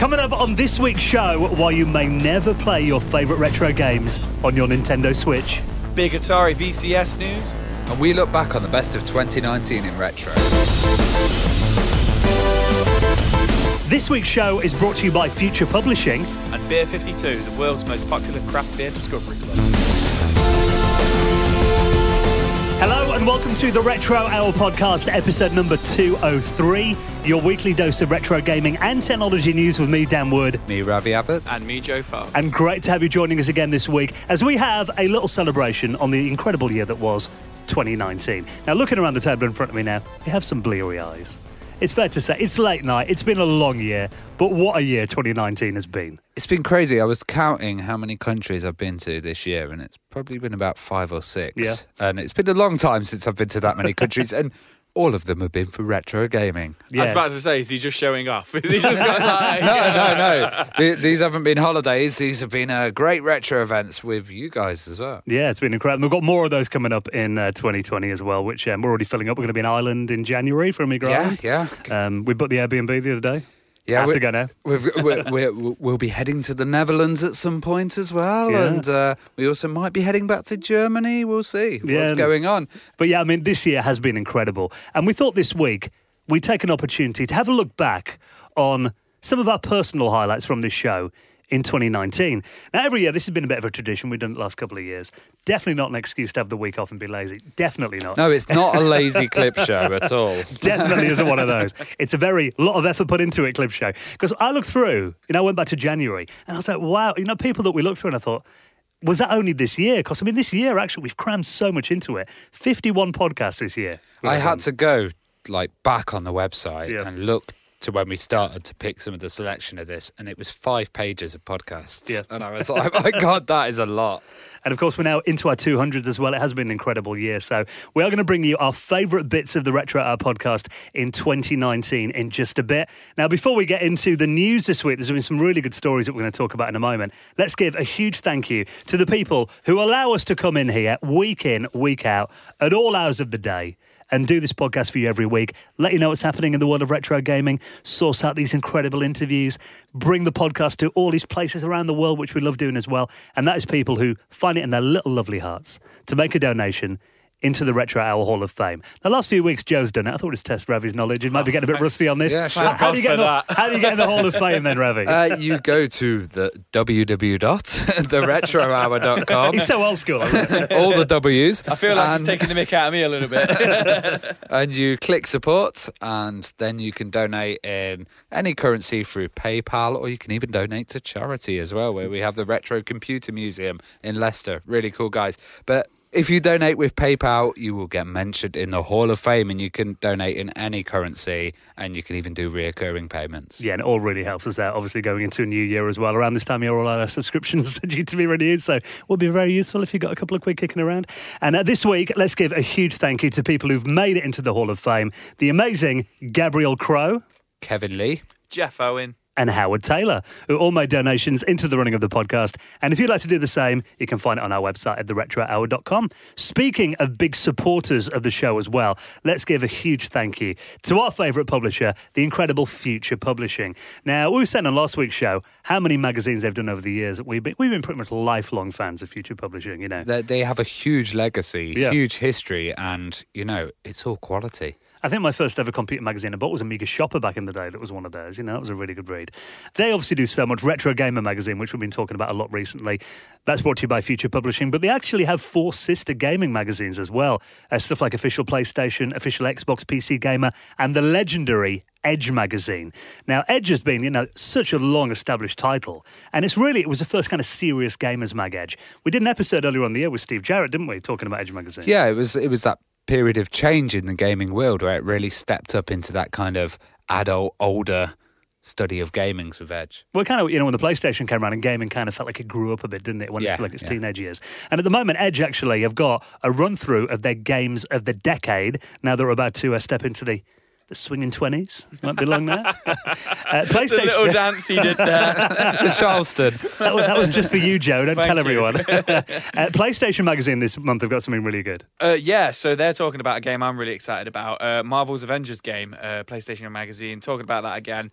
Coming up on this week's show, why you may never play your favourite retro games on your Nintendo Switch. Big Atari VCS news. And we look back on the best of 2019 in retro. This week's show is brought to you by Future Publishing. And Beer 52, the world's most popular craft beer discovery club. Hello and welcome to the Retro Hour podcast, episode number 203. Your weekly dose of retro gaming and technology news with me, Dan Wood. Me, Ravi Abbott. And me, Joe Fox. And great to have you joining us again this week as we have a little celebration on the incredible year that was 2019. Now, looking around the table in front of me now, you have some bleary eyes. It's fair to say, it's late night, it's been a long year, but what a year 2019 has been. It's been crazy. I was counting how many countries I've been to this year, and it's probably been about 5 or 6. Yeah. And it's been a long time since I've been to that many countries, and all of them have been for retro gaming. Yeah. I was about to say, is he just showing off? Is he just got like... No. These haven't been holidays. These have been great retro events with you guys as well. Yeah, it's been incredible. We've got more of those coming up in 2020 as well, which we're already filling up. We're going to be in Ireland in January for Amiga Island. Yeah. We booked the Airbnb the other day. Yeah, have to go now. We'll be heading to the Netherlands at some point as well, and we also might be heading back to Germany. We'll see what's going on. But yeah, I mean, this year has been incredible, and we thought this week we'd take an opportunity to have a look back on some of our personal highlights from this show in 2019. Now, every year, this has been a bit of a tradition. We've done it the last couple of years. Definitely not an excuse to have the week off and be lazy. Definitely not. No, it's not a lazy clip show at all. Definitely isn't one of those. It's a very lot of effort put into it, clip show. Because I looked through, I went back to January, and I was like, wow, people that we looked through, and I thought, was that only this year? Because, I mean, this year, actually, we've crammed so much into it. 51 podcasts this year. I had to go, back on the website and look to when we started to pick some of the selection of this, and it was 5 pages of podcasts. Yeah. And I was like, oh my God, that is a lot. And of course, we're now into our 200th as well. It has been an incredible year. So we are going to bring you our favourite bits of the Retro Hour podcast in 2019 in just a bit. Now, before we get into the news this week, there's been some really good stories that we're going to talk about in a moment. Let's give a huge thank you to the people who allow us to come in here week in, week out, at all hours of the day, and do this podcast for you every week, let you know what's happening in the world of retro gaming, source out these incredible interviews, bring the podcast to all these places around the world, which we love doing as well. And that is people who find it in their little lovely hearts to make a donation into the Retro Hour Hall of Fame. The last few weeks, Joe's done it. I thought we'd test Ravi's knowledge. He might be getting a bit rusty on this. Yeah, sure. How do you get in the Hall of Fame then, Ravi? You go to the www.theretrohour.com. He's so old school. All the W's. I feel like he's taking the mick out of me a little bit. And you click support, and then you can donate in any currency through PayPal, or you can even donate to charity as well, where we have the Retro Computer Museum in Leicester. Really cool guys. But if you donate with PayPal, you will get mentioned in the Hall of Fame, and you can donate in any currency, and you can even do reoccurring payments. Yeah, and it all really helps us out, obviously going into a new year as well. Around this time, all our subscriptions are due to be renewed, so it will be very useful if you've got a couple of quid kicking around. And this week, let's give a huge thank you to people who've made it into the Hall of Fame. The amazing Gabriel Crow, Kevin Lee, Jeff Owen, and Howard Taylor, who all made donations into the running of the podcast. And if you'd like to do the same, you can find it on our website at theretrohour.com. Speaking of big supporters of the show as well, let's give a huge thank you to our favourite publisher, the incredible Future Publishing. Now, we were saying on last week's show how many magazines they've done over the years. We've been pretty much lifelong fans of Future Publishing, They have a huge legacy, huge history, and, it's all quality. I think my first ever computer magazine I bought was Amiga Shopper back in the day. That was one of theirs. That was a really good read. They obviously do so much. Retro Gamer magazine, which we've been talking about a lot recently. That's brought to you by Future Publishing. But they actually have 4 sister gaming magazines as well. Stuff like Official PlayStation, Official Xbox, PC Gamer, and the legendary Edge magazine. Now, Edge has been, such a long-established title. And it was the first kind of serious gamers mag, Edge. We did an episode earlier on in the year with Steve Jarrett, didn't we, talking about Edge magazine? Yeah, it was that period of change in the gaming world where it really stepped up into that kind of adult, older study of gamings with Edge. Well, kind of, when the PlayStation came around and gaming kind of felt like it grew up a bit, didn't it, when it its teenage years. And at the moment, Edge actually have got a run-through of their games of the decade. Now they're about to step into the swinging 20s. Might be long now. PlayStation. The little dance he did there. The Charleston. That was just for you, Joe. Don't tell everyone. PlayStation Magazine this month have got something really good. So they're talking about a game I'm really excited about. Marvel's Avengers game, PlayStation Magazine, talking about that again.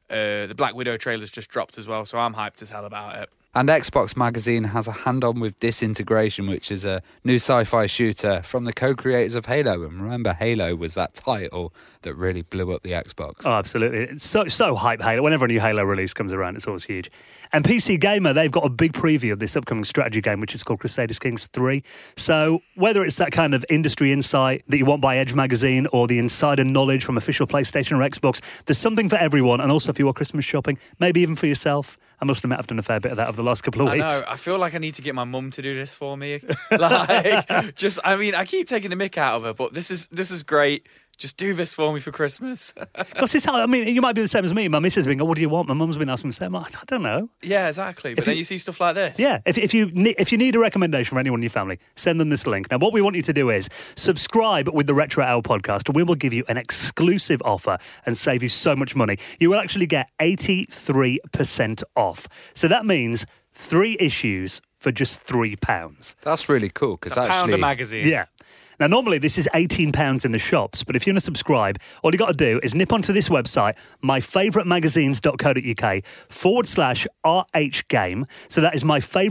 The Black Widow trailer's just dropped as well, so I'm hyped as hell about it. And Xbox Magazine has a hand-on with Disintegration, which is a new sci-fi shooter from the co-creators of Halo. And remember, Halo was that title that really blew up the Xbox. Oh, absolutely. It's so hype, Halo. Whenever a new Halo release comes around, it's always huge. And PC Gamer, they've got a big preview of this upcoming strategy game, which is called Crusaders Kings 3. So whether it's that kind of industry insight that you want by Edge Magazine or the insider knowledge from official PlayStation or Xbox, there's something for everyone. And also if you are Christmas shopping, maybe even for yourself. I must admit, I've done a fair bit of that over the last couple of weeks. I know. I feel like I need to get my mum to do this for me. I keep taking the mick out of her, but this is great. Just do this for me for Christmas. Because you might be the same as me. My missus has been going, what do you want? My mum's been asking me, I'm like, I don't know. Yeah, exactly. But then you see stuff like this. Yeah, if you need a recommendation for anyone in your family, send them this link. Now, what we want you to do is subscribe with the Retro Hour podcast, and we will give you an exclusive offer and save you so much money. You will actually get 83% off. So that means 3 issues for just £3. That's really cool because £1 actually a magazine. Yeah. Now, normally this is £18 in the shops, but if you want to subscribe, all you got to do is nip onto this website, myfavouritemagazines.co.uk/RHGame. So that is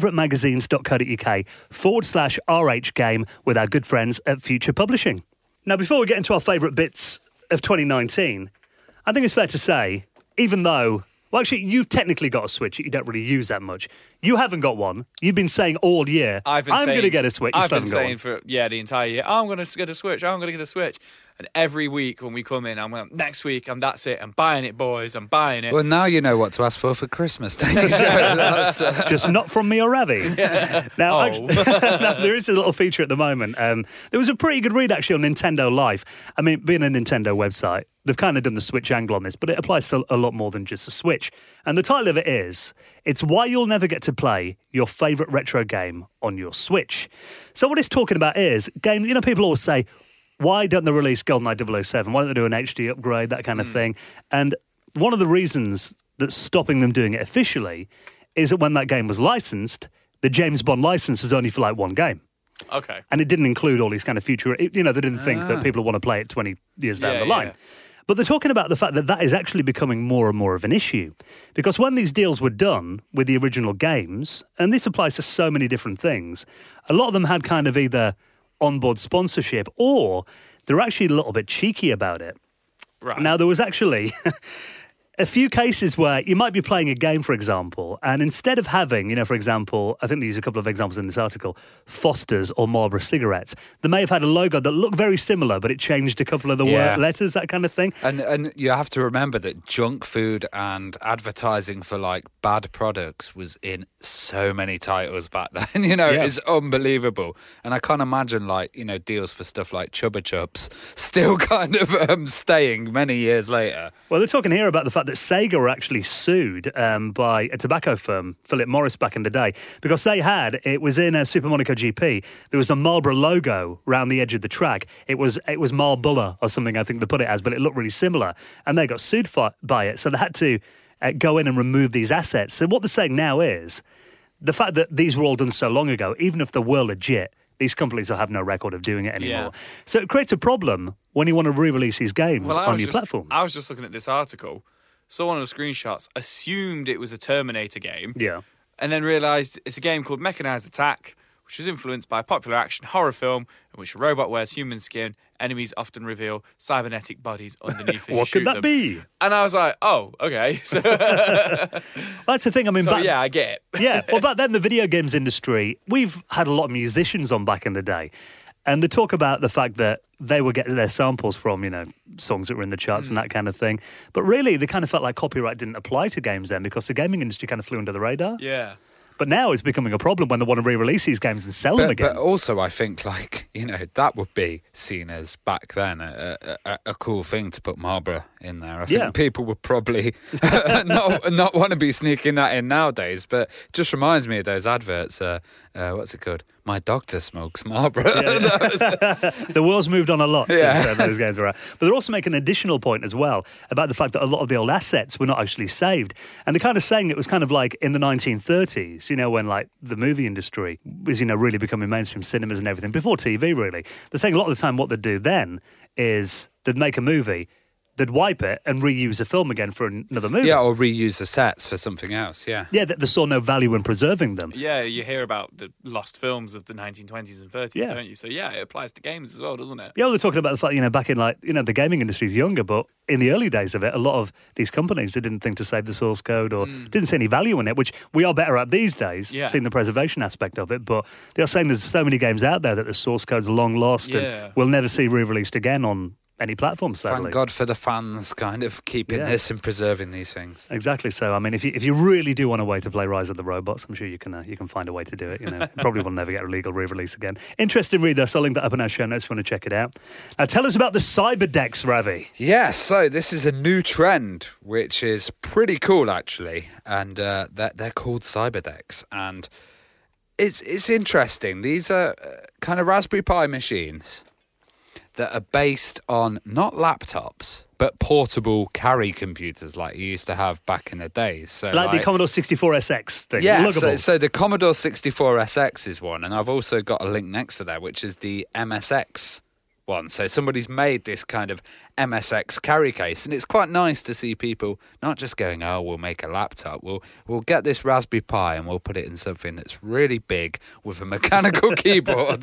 myfavouritemagazines.co.uk/RHGame with our good friends at Future Publishing. Now, before we get into our favourite bits of 2019, I think it's fair to say, even though, well, actually, you've technically got a Switch that you don't really use that much. You haven't got one. You've been saying all year, I'm going to get a Switch. I've been saying for the entire year, I'm going to get a Switch, I'm going to get a Switch. And every week when we come in, I'm like, next week, that's it. I'm buying it, boys. I'm buying it. Well, now you know what to ask for Christmas, don't you, Joe? Just not from me or Ravi. Yeah. Now, actually, there is a little feature at the moment. There was a pretty good read, actually, on Nintendo Life. I mean, being a Nintendo website, they've kind of done the Switch angle on this, but it applies to a lot more than just a Switch. And the title of it is, it's why you'll never get to play your favourite retro game on your Switch. So what it's talking about is, games, people always say, why don't they release GoldenEye 007? Why don't they do an HD upgrade, that kind of thing? And one of the reasons that's stopping them doing it officially is that when that game was licensed, the James Bond license was only for like one game. Okay. And it didn't include all these kind of future... they didn't think that people want to play it 20 years down the line. Yeah. But they're talking about the fact that that is actually becoming more and more of an issue. Because when these deals were done with the original games, and this applies to so many different things, a lot of them had kind of either onboard sponsorship or they're actually a little bit cheeky about it. Right. Now, there was actually a few cases where you might be playing a game, for example, and instead of having, for example, I think they use a couple of examples in this article, Foster's or Marlboro cigarettes, they may have had a logo that looked very similar, but it changed a couple of the letters, that kind of thing. And you have to remember that junk food and advertising for like bad products was in so many titles back then. It's unbelievable. And I can't imagine deals for stuff like Chubba Chups still kind of staying many years later. Well, they're talking here about the fact that Sega were actually sued by a tobacco firm, Philip Morris, back in the day, because it was in Super Monaco GP, there was a Marlboro logo around the edge of the track. It was Marlboro or something, I think they put it as, but it looked really similar, and they got sued by it, so they had to go in and remove these assets. So what they're saying now is, the fact that these were all done so long ago, even if they were legit, these companies will have no record of doing it anymore. Yeah. So it creates a problem when you want to re-release these games on your platform. I was just looking at this article, saw one of the screenshots, assumed it was a Terminator game, and then realised it's a game called Mechanized Attack, which was influenced by a popular action horror film in which a robot wears human skin. Enemies often reveal cybernetic bodies underneath it. What could that be? And I was like, oh, okay. So that's the thing. I mean, I get it. Yeah. Well, back then, the video games industry, we've had a lot of musicians on back in the day. And they talk about the fact that they were getting their samples from, songs that were in the charts and that kind of thing. But really, they kind of felt like copyright didn't apply to games then because the gaming industry kind of flew under the radar. Yeah. But now it's becoming a problem when they want to re-release these games and sell them again. But also, I think, that would be seen as, back then, a cool thing to put Marlboro in there. I think people would probably not want to be sneaking that in nowadays, but it just reminds me of those adverts. What's it called? My doctor smokes Marlboro. Yeah. The world's moved on a lot since those games were out. But they're also making an additional point as well about the fact that a lot of the old assets were not actually saved. And they're kind of saying it was kind of like in the 1930s, when like the movie industry was, really becoming mainstream cinemas and everything, before TV really. They're saying a lot of the time what they'd do then is they'd make a movie, they'd wipe it and reuse a film again for another movie. Yeah, or reuse the sets for something else, yeah. Yeah, they saw no value in preserving them. Yeah, you hear about the lost films of the 1920s and 30s, don't you? So, yeah, it applies to games as well, doesn't it? Yeah, well, they're talking about the fact, back in, the gaming industry's younger, but in the early days of it, a lot of these companies, they didn't think to save the source code or didn't see any value in it, which we are better at these days, seeing the preservation aspect of it. But they're saying there's so many games out there that the source code's long lost and we'll never see re-released again on any platform, sadly. Thank God for the fans kind of keeping this and preserving these things. Exactly. So, I mean, if you really do want a way to play Rise of the Robots, I'm sure you can find a way to do it. It probably will never get a legal re-release again. Interesting read, though. So I'll link that up in our show notes if you want to check it out. Now, tell us about the Cyberdecks, Ravi. Yeah, so this is a new trend, which is pretty cool, actually. And they're called Cyberdecks. And it's interesting. These are kind of Raspberry Pi machines that are based on not laptops, but portable carry computers like you used to have back in the days. So like the Commodore 64SX thing. Yeah, so the Commodore 64SX is one, and I've also got a link next to that, which is the MSX one. So somebody's made this kind of MSX carry case, and it's quite nice to see people not just going, oh, we'll make a laptop. We'll get this Raspberry Pi and we'll put it in something that's really big with a mechanical keyboard,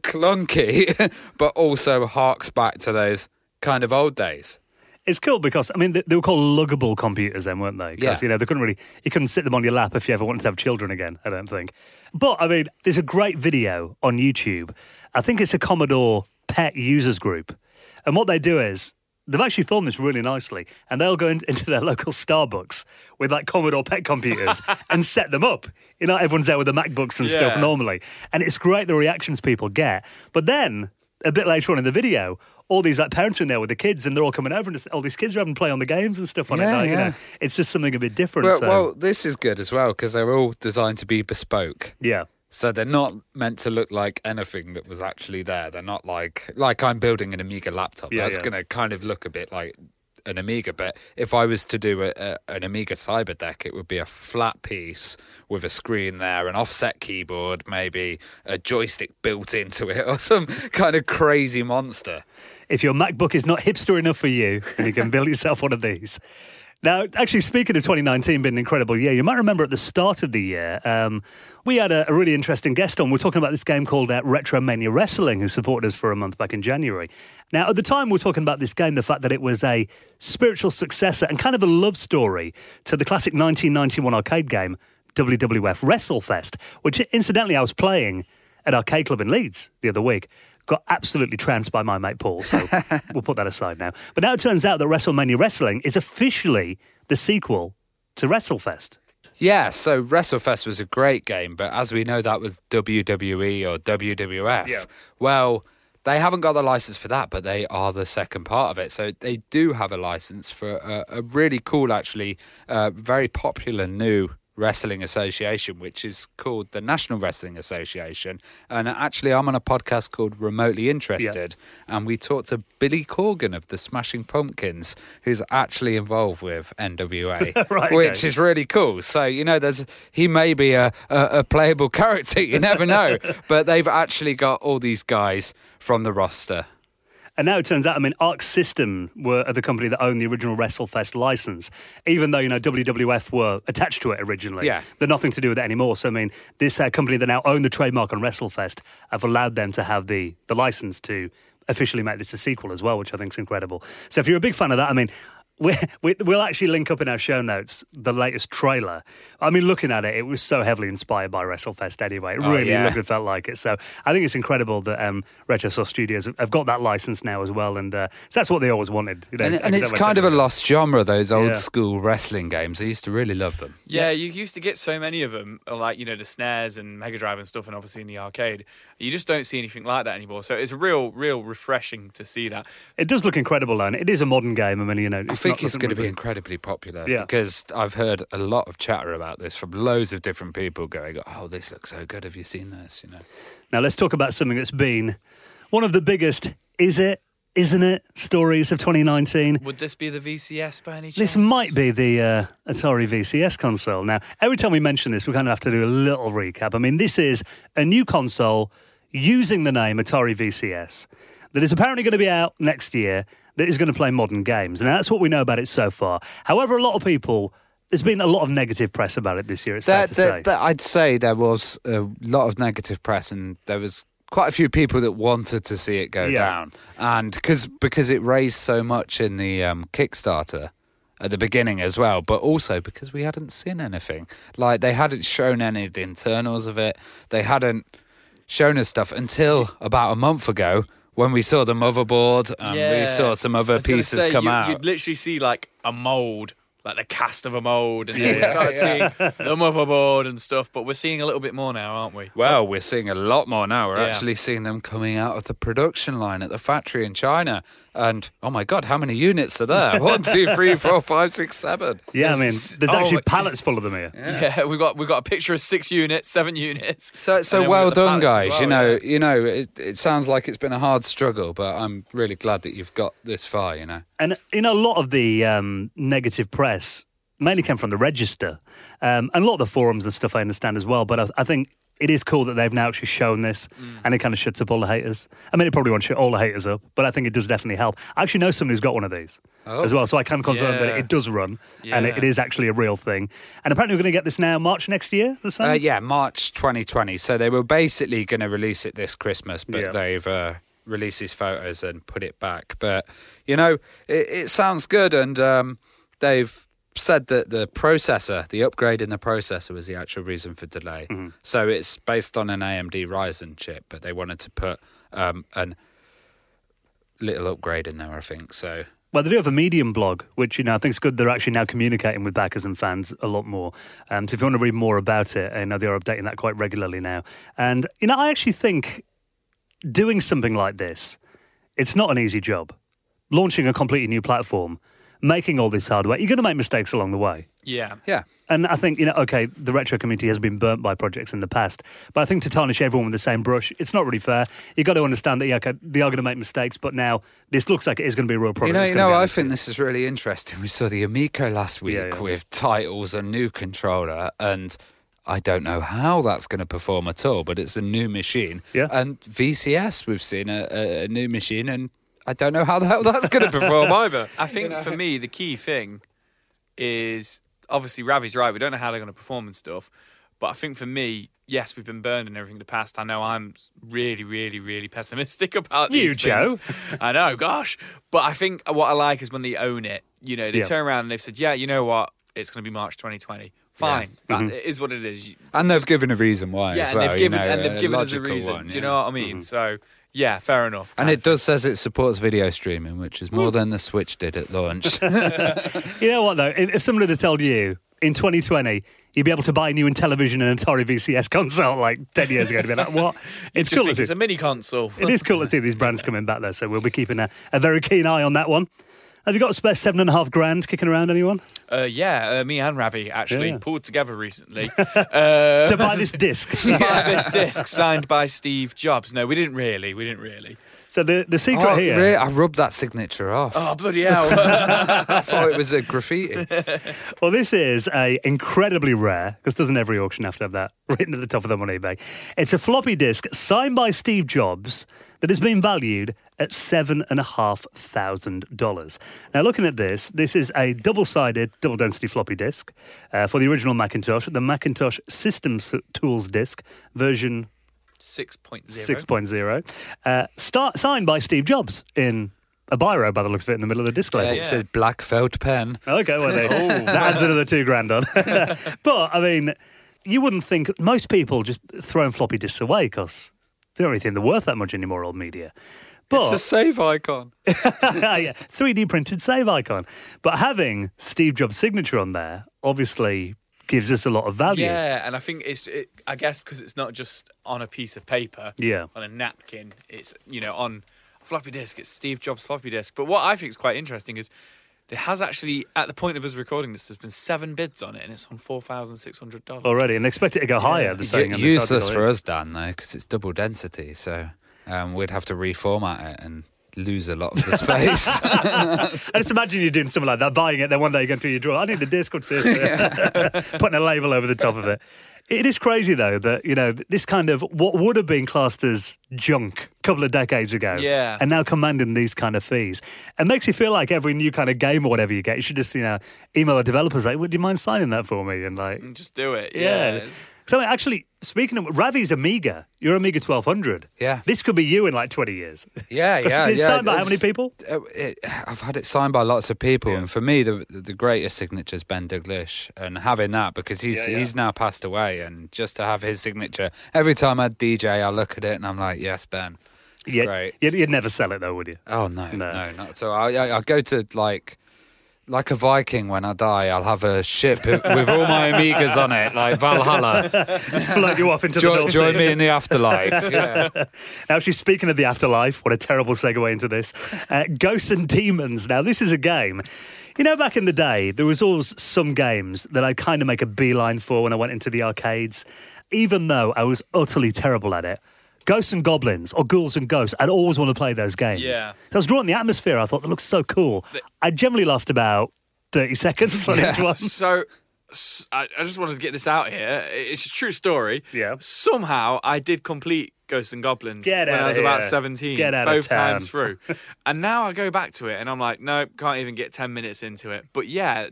clunky, but also harks back to those kind of old days. It's cool because, I mean, they were called luggable computers then, weren't they? Because, they you couldn't sit them on your lap if you ever wanted to have children again, I don't think. But, I mean, there's a great video on YouTube. I think it's a Commodore Pet users group. And what they do is, they've actually filmed this really nicely, and they'll go into their local Starbucks with like Commodore Pet computers and set them up. Everyone's there with the MacBooks and stuff normally. And it's great the reactions people get. But then, a bit later on in the video, all these like parents are in there with the kids, and they're all coming over, and all these kids are having play on the games and stuff on it. It's just something a bit different. Well, this is good as well because they're all designed to be bespoke. Yeah. So they're not meant to look like anything that was actually there. They're not like I'm building an Amiga laptop. That's going to kind of look a bit like an Amiga. But if I was to do an Amiga Cyberdeck, it would be a flat piece with a screen there, an offset keyboard, maybe a joystick built into it, or some kind of crazy monster. If your MacBook is not hipster enough for you, then you can build yourself one of these. Now, actually, speaking of 2019 being an incredible year, you might remember at the start of the year, we had a really interesting guest on. We're talking about this game called Retromania Wrestling, who supported us for a month back in January. Now, at the time, we were talking about this game, the fact that it was a spiritual successor and kind of a love story to the classic 1991 arcade game, WWF WrestleFest, which, incidentally, I was playing at Arcade Club in Leeds the other week. Got absolutely trounced by my mate Paul, so we'll put that aside now. But now it turns out that WrestleMania Wrestling is officially the sequel to WrestleFest. Yeah, so WrestleFest was a great game, but as we know, that was WWE or WWF. Yeah. Well, they haven't got the license for that, but they are the second part of it. So they do have a license for a really cool, actually, very popular new wrestling association, which is called the National Wrestling Association. And actually, I'm on a podcast called Remotely Interested, and we talked to Billy Corgan of the Smashing Pumpkins, who's actually involved with NWA, which is really cool. So, he may be a playable character, you never know. But they've actually got all these guys from the roster. And now it turns out, Arc System were the company that owned the original WrestleFest license, even though, WWF were attached to it originally. Yeah. They're nothing to do with it anymore. So, this company that now own the trademark on WrestleFest have allowed them to have the license to officially make this a sequel as well, which I think is incredible. So if you're a big fan of that, we'll actually link up in our show notes the latest trailer. Looking at it, it was so heavily inspired by WrestleFest anyway. It really looked and felt like it. So I think it's incredible that Retrosoft Studios have got that license now as well. And so that's what they always wanted. And it's kind of a lost genre, those old school wrestling games. I used to really love them. Yeah, you used to get so many of them, like, the SNES and Mega Drive and stuff, and obviously in the arcade. You just don't see anything like that anymore. So it's real refreshing to see that. It does look incredible, though, and it is a modern game. I think it's going to be incredibly popular because I've heard a lot of chatter about this from loads of different people going, oh, this looks so good. Have you seen this? Now, let's talk about something that's been one of the biggest, isn't it, stories of 2019. Would this be the VCS by any chance? This might be the Atari VCS console. Now, every time we mention this, we kind of have to do a little recap. This is a new console using the name Atari VCS that is apparently going to be out next year. that is going to play modern games. And that's what we know about it so far. However, a lot of people... There's been a lot of negative press about it this year, it's fair to say. I'd say there was a lot of negative press, and there was quite a few people that wanted to see it go down. And because it raised so much in the Kickstarter at the beginning as well, but also because we hadn't seen anything. Like, they hadn't shown any of the internals of it. They hadn't shown us stuff until about a month ago when we saw the motherboard and we saw some other pieces come out. You'd literally see like a mould, like the cast of a mould, and then we start seeing the motherboard and stuff. But we're seeing a little bit more now, aren't we? Well, we're seeing a lot more now. We're actually seeing them coming out of the production line at the factory in China. And, oh my God, how many units are there? 1, 2, 3, 4, 5, 6, 7. Yeah, I mean, there's actually pallets full of them here. Yeah, we've got a picture of 6 units, 7 units. So well done, guys. Well, you know, it sounds like it's been a hard struggle, but I'm really glad that you've got this far, you know. And, you know, a lot of the negative press mainly came from the Register. And a lot of the forums and stuff I understand as well, but I think it is cool that they've now actually shown this, and it kind of shuts up all the haters. I mean, it probably won't shut all the haters up, but I think it does definitely help. I actually know someone who's got one of these as well, so I can confirm that it does run, and it is actually a real thing. And apparently we're going to get this now March next year, the same? Yeah, March 2020. So they were basically going to release it this Christmas, but they've released these photos and put it back. But, you know, it sounds good, and they've said that the upgrade in the processor was the actual reason for delay. So it's based on an AMD Ryzen chip, but they wanted to put a little upgrade in there, I think. So, well, they do have a Medium blog, which, you know, I think it's good they're actually now communicating with backers and fans a lot more. So if you want to read more about it, I know they are updating that quite regularly now. And, you know, I actually think doing something like this, it's not an easy job. Launching a completely new platform, making all this hardware, you're going to make mistakes along the way. Yeah. And I think, you know, okay, the retro community has been burnt by projects in the past, but I think to tarnish everyone with the same brush, it's not really fair. You've got to understand that, they are going to make mistakes, but now this looks like it is going to be a real product. I think this is really interesting. We saw the Amico last week with titles and new controller, and I don't know how that's going to perform at all, but it's a new machine. Yeah. And VCS, we've seen a new machine, and I don't know how the hell that's going to perform either. I think for me, the key thing is, obviously, Ravi's right. We don't know how they're going to perform and stuff. But I think for me, yes, we've been burned and everything in the past. I know I'm really, really, really pessimistic about these things. Joe. I know, gosh. But I think what I like is when they own it. You know, they turn around and they've said, yeah, you know what? It's going to be March 2020. Fine. That it is what it is. And they've given a reason why as well. And they've given us a reason. Do you know what I mean? So, yeah, fair enough. And it does says it supports video streaming, which is more than the Switch did at launch. You know what, though? If someone had told you in 2020 you'd be able to buy a new Television and Atari VCS console like 10 years ago, to be like, what? It's cool to see. It's a mini console. It is cool to see these brands coming back there, so we'll be keeping a very keen eye on that one. Have you got a spare $7,500 kicking around, anyone? Me and Ravi actually pulled together recently. To buy this disc. This disc signed by Steve Jobs. No, we didn't really. So the secret here... Really? I rubbed that signature off. Oh, bloody hell. I thought it was a graffiti. Well, this is a incredibly rare, because doesn't every auction have to have that written at the top of them on eBay? It's a floppy disk signed by Steve Jobs that has been valued at $7,500. Now, looking at this is a double-sided, double-density floppy disk for the original Macintosh, the Macintosh System Tools disk, version 6.0. Signed by Steve Jobs in a biro, by the looks of it, in the middle of the disc label. It's a black felt pen. Okay, well, that adds another $2,000 on. But, I mean, you wouldn't think... Most people just throwing floppy disks away because they don't really think they're worth that much anymore, old media. But, it's a save icon. 3D printed save icon. But having Steve Jobs' signature on there, obviously... gives us a lot of value. Yeah, and I think I guess because it's not just on a piece of paper, on a napkin, it's, on a floppy disk, it's Steve Jobs' floppy disk. But what I think is quite interesting is there has actually, at the point of us recording this, there's been 7 bids on it, and it's on $4,600. Already, and expect it to go higher. Useless for us, Dan, though, because it's double density, so we'd have to reformat it and lose a lot of the space. I just imagine you doing something like that, buying it, then one day you're going through your drawer, I need a disc, what's this? Putting a label over the top of it. It is crazy, though, that, this kind of what would have been classed as junk a couple of decades ago and now commanding these kind of fees. It makes you feel like every new kind of game or whatever you get, you should just, email the developers like, would you mind signing that for me? And just do it. Yeah. So actually, speaking of Ravi's Amiga, your Amiga 1200. Yeah. This could be you in like 20 years. Yeah. It's signed by how many people? I've had it signed by lots of people. And for me, the greatest signature is Ben Douglas. And having that, because he's now passed away, and just to have his signature, every time I DJ, I look at it and I'm like, yes, Ben. It's great. You'd never sell it though, would you? Oh, no, not at all. I go to like a Viking when I die, I'll have a ship with all my Amigas on it, like Valhalla. Just float you off into the North Sea. Join me in the afterlife. Yeah. Now, actually, speaking of the afterlife, what a terrible segue into this. Ghosts and Demons. Now, this is a game. Back in the day, there was always some games that I'd kind of make a beeline for when I went into the arcades, even though I was utterly terrible at it. Ghosts and Goblins, or Ghouls and Ghosts, I'd always want to play those games. Yeah. I was drawn to the atmosphere. I thought, that looks so cool. I generally lost about 30 seconds on each one. So, I just wanted to get this out here. It's a true story. Yeah. Somehow, I did complete Ghosts and Goblins when I was about 17. Both times through. And now I go back to it, and I'm like, no, can't even get 10 minutes into it. But yeah,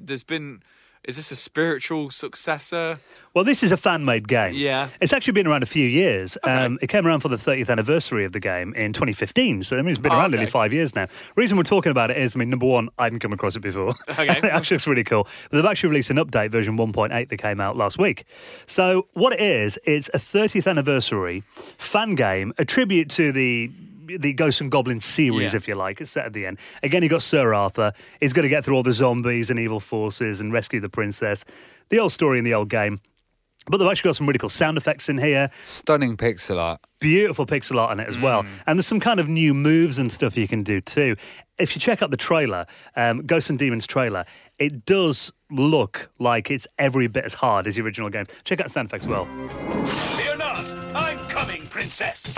is this a spiritual successor? Well, this is a fan-made game. Yeah. It's actually been around a few years. Okay. It came around for the 30th anniversary of the game in 2015, so it's been around nearly 5 years now. The reason we're talking about it is, number one, I hadn't come across it before. Okay. It actually looks really cool. But they've actually released an update, version 1.8, that came out last week. So what it is, it's a 30th anniversary fan game, a tribute to the Ghosts and Goblins series, if you like. It's set at the end. Again, you got Sir Arthur. He's got to get through all the zombies and evil forces and rescue the princess. The old story in the old game. But they've actually got some really cool sound effects in here. Stunning pixel art. Beautiful pixel art on it as well. And there's some kind of new moves and stuff you can do too. If you check out the trailer, Ghosts and Demons trailer, it does look like it's every bit as hard as the original game. Check out the sound effects as well. Fear not, I'm coming, princess.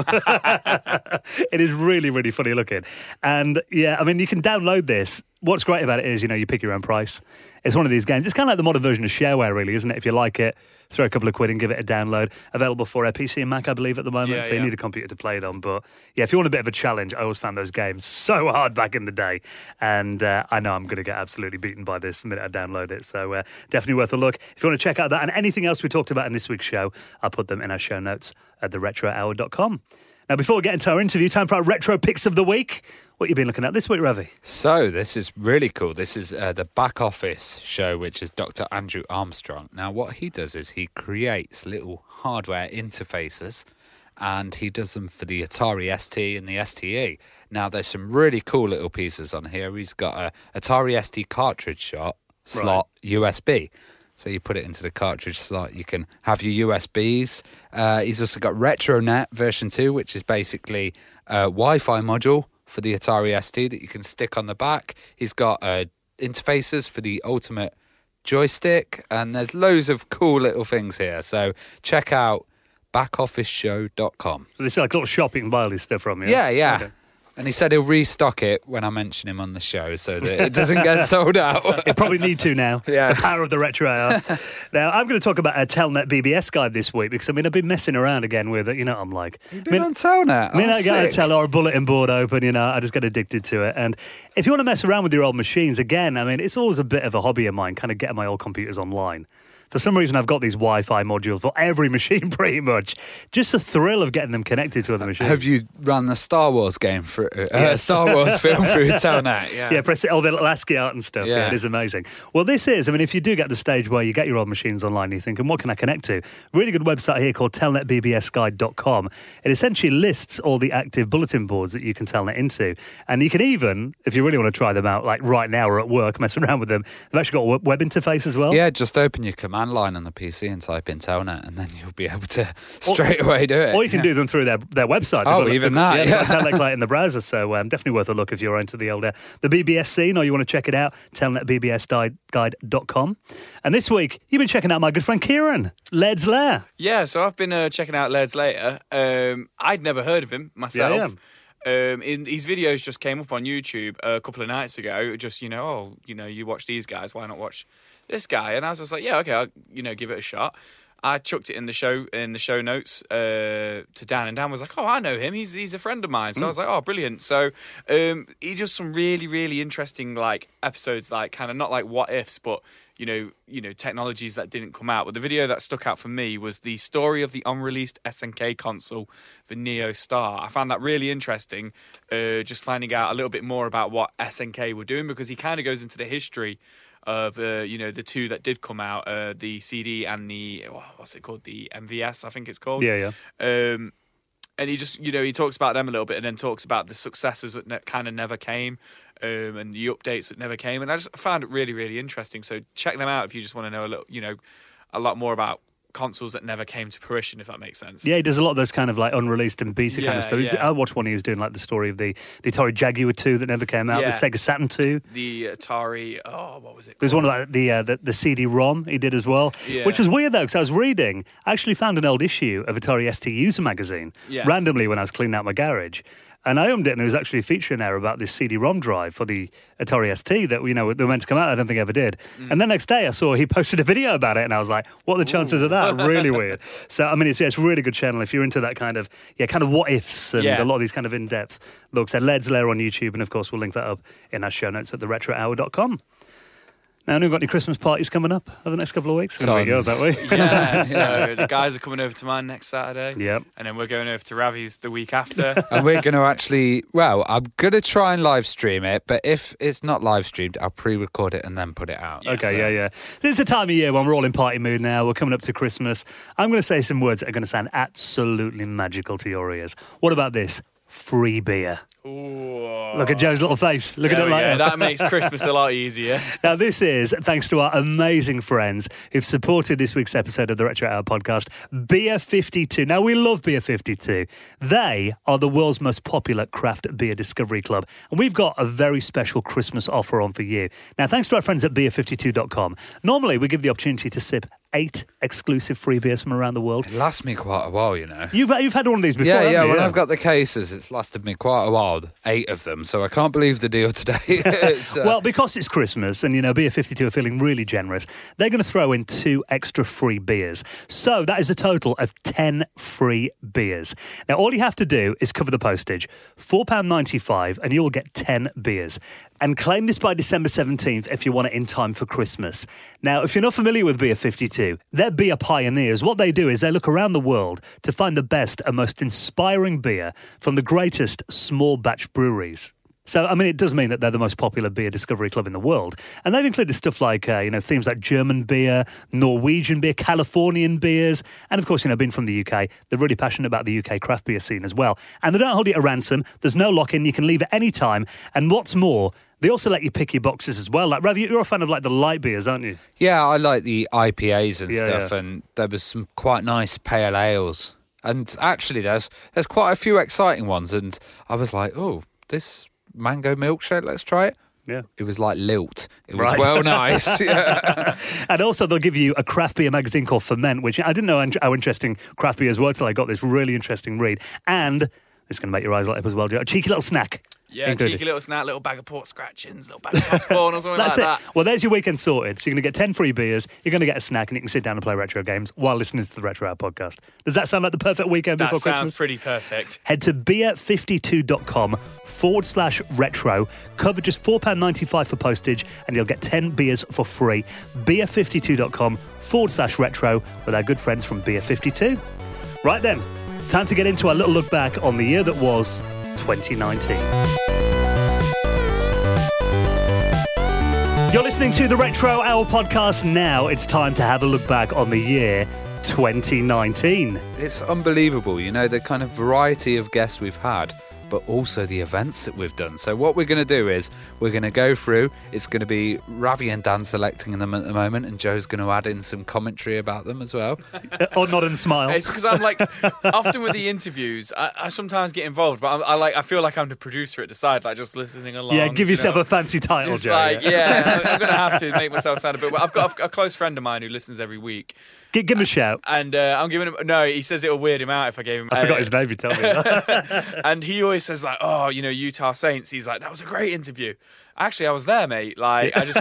It is really, really funny looking. And yeah, you can download this. What's great about it is, you pick your own price. It's one of these games. It's kind of like the modern version of shareware, really, isn't it? If you like it, throw a couple of quid and give it a download. Available for a PC and Mac, I believe, at the moment. So you need a computer to play it on. But yeah, if you want a bit of a challenge, I always found those games so hard back in the day. And I know I'm going to get absolutely beaten by this the minute I download it. So definitely worth a look. If you want to check out that and anything else we talked about in this week's show, I'll put them in our show notes at theretrohour.com. Now, before we get into our interview, time for our retro picks of the week. What have you been looking at this week, Ravi? So, this is really cool. This is the Back Office show, which is Dr. Andrew Armstrong. Now, what he does is he creates little hardware interfaces, and he does them for the Atari ST and the STE. Now, there's some really cool little pieces on here. He's got a Atari ST cartridge slot USB. So you put it into the cartridge slot. You can have your USBs. He's also got RetroNet version 2, which is basically a Wi-Fi module for the Atari ST that you can stick on the back. He's got interfaces for the Ultimate joystick. And there's loads of cool little things here. So check out backofficeshow.com. So this is like a little shop you can buy all this stuff from, Yeah. Okay. And he said he'll restock it when I mention him on the show so that it doesn't get sold out. You probably need to now. Yeah. The power of the retro hour. Now, I'm going to talk about a Telnet BBS guide this week because, I've been messing around again with it. You know what I'm like. You've been on Telnet? I got a Telnet or a bulletin board open, I just get addicted to it. And if you want to mess around with your old machines, again, it's always a bit of a hobby of mine, kind of getting my old computers online. For some reason, I've got these Wi-Fi modules for every machine, pretty much. Just the thrill of getting them connected to other machines. Have you run the Star Wars game through Star Wars film through Telnet? Yeah, press it, all the little ASCII art and stuff. Yeah, it is amazing. Well, this is, if you do get to the stage where you get your old machines online, you're thinking, what can I connect to? Really good website here called telnetbbsguide.com. It essentially lists all the active bulletin boards that you can Telnet into. And you can even, if you really want to try them out, like right now or at work, mess around with them, they've actually got a web interface as well. Yeah, just open your command line on the PC and type in Telnet, and then you'll be able to straight away do it. Or you can do them through their website. Even that. Yeah, Telnet client in the browser. So definitely worth a look if you're into the old the BBS scene or you want to check it out. telnetbbsguide.com. And this week you've been checking out my good friend Kieran, Laird's Lair. Yeah, so I've been checking out Laird's Lair. I'd never heard of him myself. His videos just came up on YouTube a couple of nights ago. Just you watch these guys, why not watch this guy? And I was just like, yeah, okay, I'll give it a shot. I chucked it in the show notes to Dan, and Dan was like, "Oh, I know him. He's a friend of mine." So I was like, "Oh, brilliant!" So he does some really, really interesting like episodes, like kind of not like what ifs, but you know, technologies that didn't come out. But the video that stuck out for me was the story of the unreleased SNK console, the Neo Star. I found that really interesting, just finding out a little bit more about what SNK were doing, because he kind of goes into the history of the two that did come out, the CD and the what's it called, the MVS, I think it's called. Yeah. And he just he talks about them a little bit, and then talks about the successes that kind of never came, and the updates that never came. And I just found it really, really interesting. So check them out if you just want to know a lot more about consoles that never came to fruition, if that makes sense. Yeah, he does a lot of those kind of like unreleased and beta kind of stuff. Yeah. I watched one he was doing like the story of the Atari Jaguar 2 that never came out, the Sega Saturn 2. The Atari, what was it called? There's one of like the CD-ROM he did as well, which was weird though, because I was reading, I actually found an old issue of Atari ST User magazine randomly when I was cleaning out my garage. And I owned it, and there was actually a feature in there about this CD-ROM drive for the Atari ST that they were meant to come out. I don't think ever did. And the next day I saw he posted a video about it, and I was like, what are the chances of that? Really weird. So, I mean, it's a really good channel if you're into that kind of what-ifs and a lot of these kind of in-depth looks. At Led's Lair on YouTube, and of course we'll link that up in our show notes at theretrohour.com. Now, have you got any Christmas parties coming up over the next couple of weeks? It's going to be girls, that way. Yeah, so the guys are coming over to mine next Saturday. Yep. And then we're going over to Ravi's the week after. And we're going to I'm going to try and live stream it, but if it's not live streamed, I'll pre-record it and then put it out. Okay. This is a time of year when we're all in party mood now. We're coming up to Christmas. I'm going to say some words that are going to sound absolutely magical to your ears. What about this? Free beer. Ooh. Look at Joe's little face. Look at it like that. That makes Christmas a lot easier. Now, this is thanks to our amazing friends who've supported this week's episode of the Retro Hour podcast, Beer 52. Now, we love Beer 52. They are the world's most popular craft beer discovery club, and we've got a very special Christmas offer on for you. Now, thanks to our friends at beer52.com, normally we give the opportunity to sip 8 exclusive free beers from around the world. It lasts me quite a while, You've had one of these before, Yeah, haven't you? when I've got the cases, it's lasted me quite a while, 8 of them, so I can't believe the deal today. Well, because it's Christmas and, Beer 52 are feeling really generous, they're going to throw in 2 extra free beers. So that is a total of 10 free beers. Now, all you have to do is cover the postage, £4.95, and you'll get 10 beers. And claim this by December 17th if you want it in time for Christmas. Now, if you're not familiar with Beer 52, they're beer pioneers. What they do is they look around the world to find the best and most inspiring beer from the greatest small batch breweries. So, I mean, it does mean that they're the most popular beer discovery club in the world. And they've included stuff like, themes like German beer, Norwegian beer, Californian beers. And, of course, being from the UK, they're really passionate about the UK craft beer scene as well. And they don't hold you at ransom. There's no lock-in. You can leave at any time. And what's more, they also let you pick your boxes as well. Like, Ravi, you're a fan of, the light beers, aren't you? Yeah, I like the IPAs and stuff. Yeah. And there was some quite nice pale ales. And actually, there's quite a few exciting ones. And I was like, oh, this mango milkshake, let's try it. Yeah. It was like lilt. It was well nice. Yeah. And also they'll give you a craft beer magazine called Ferment, which I didn't know how interesting craft beers were till I got this really interesting read. And it's going to make your eyes light up as well, Joe. A cheeky little snack. Yeah, cheeky little snack, little bag of pork scratchings, little bag of popcorn or something like that. Well, there's your weekend sorted. So you're going to get 10 free beers, you're going to get a snack, and you can sit down and play retro games while listening to the Retro Hour podcast. Does that sound like the perfect weekend before Christmas? That sounds pretty perfect. Head to beer52.com/retro. Cover just £4.95 for postage, and you'll get 10 beers for free. beer52.com/retro with our good friends from Beer 52. Right then, time to get into our little look back on the year that was 2019. You're listening to the Retro Hour podcast now. It's time to have a look back on the year 2019. It's unbelievable, the kind of variety of guests we've had, but also the events that we've done. So what we're going to do is we're going to go through. It's going to be Ravi and Dan selecting them at the moment, and Joe's going to add in some commentary about them as well. Or nod and smile. It's because I'm often with the interviews, I sometimes get involved, but I feel like I'm the producer at the side, just listening along. Yeah, give yourself a fancy title, just Joe. I'm going to have to make myself sound a bit. I've got a close friend of mine who listens every week. Give him a shout. And I'm giving him. No, he says it'll weird him out if I gave him. I forgot his name. You tell me that. And he always always says like, oh, Utah Saints. He's like, that was a great interview. Actually, I was there, mate. Like, I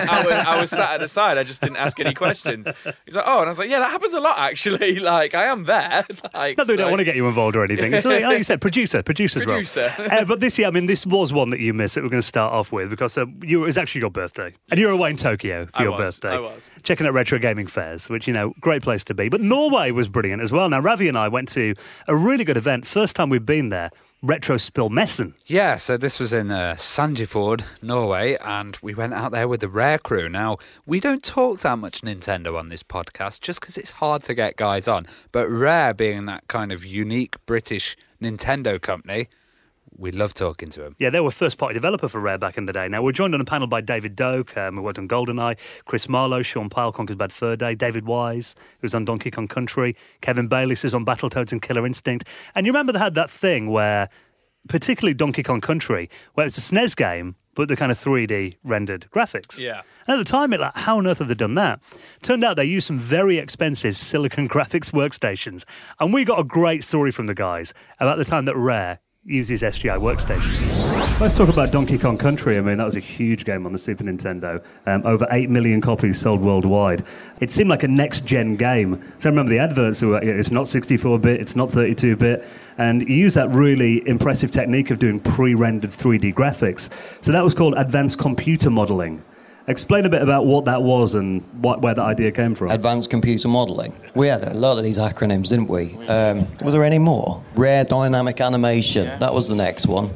was sat at the side. I just didn't ask any questions. He's like, oh, and I was like, yeah, that happens a lot, actually. Like, I am there. Like, not that we don't want to get you involved or anything. It's like you said, producer's role. But this year, this was one that you missed that we're going to start off with because it was actually your birthday. And you were away in Tokyo for your birthday. I was. Checking out retro gaming fairs, which, great place to be. But Norway was brilliant as well. Now, Ravi and I went to a really good event. First time we've been there. Retrospillmessen. Yeah, so this was in Sandefjord, Norway, and we went out there with the Rare crew. Now, we don't talk that much Nintendo on this podcast just because it's hard to get guys on, but Rare being that kind of unique British Nintendo company, we love talking to them. Yeah, they were first-party developer for Rare back in the day. Now, we're joined on a panel by David Doak, who worked on GoldenEye, Chris Marlowe, Sean Pyle, Conker's Bad Fur Day, David Wise, who's on Donkey Kong Country, Kevin Bayliss, who's on Battletoads and Killer Instinct. And you remember they had that thing where, particularly Donkey Kong Country, where it's a SNES game, but the kind of 3D rendered graphics. Yeah. And at the time, how on earth have they done that? Turned out they used some very expensive silicon graphics workstations. And we got a great story from the guys about the time that Rare uses SGI workstations. Let's talk about Donkey Kong Country. That was a huge game on the Super Nintendo. Over 8 million copies sold worldwide. It seemed like a next-gen game. So I remember the adverts were, it's not 64-bit, it's not 32-bit, and you use that really impressive technique of doing pre-rendered 3D graphics. So that was called advanced computer modeling. Explain a bit about what that was and where that idea came from. Advanced computer modeling. We had a lot of these acronyms, didn't we? Was there any more? Rare Dynamic Animation. That was the next one.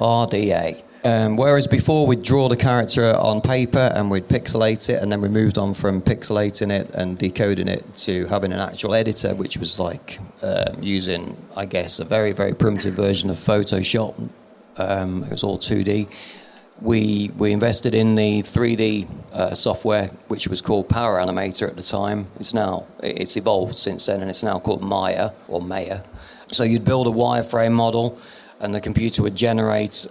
RDA. Whereas before we'd draw the character on paper and we'd pixelate it, and then we moved on from pixelating it and decoding it to having an actual editor, which was like using, I guess, a very, very primitive version of Photoshop. It was all 2D. We invested in the 3D software, which was called Power Animator at the time. It's evolved since then, and it's now called Maya or Maya. So you'd build a wireframe model, and the computer would generate,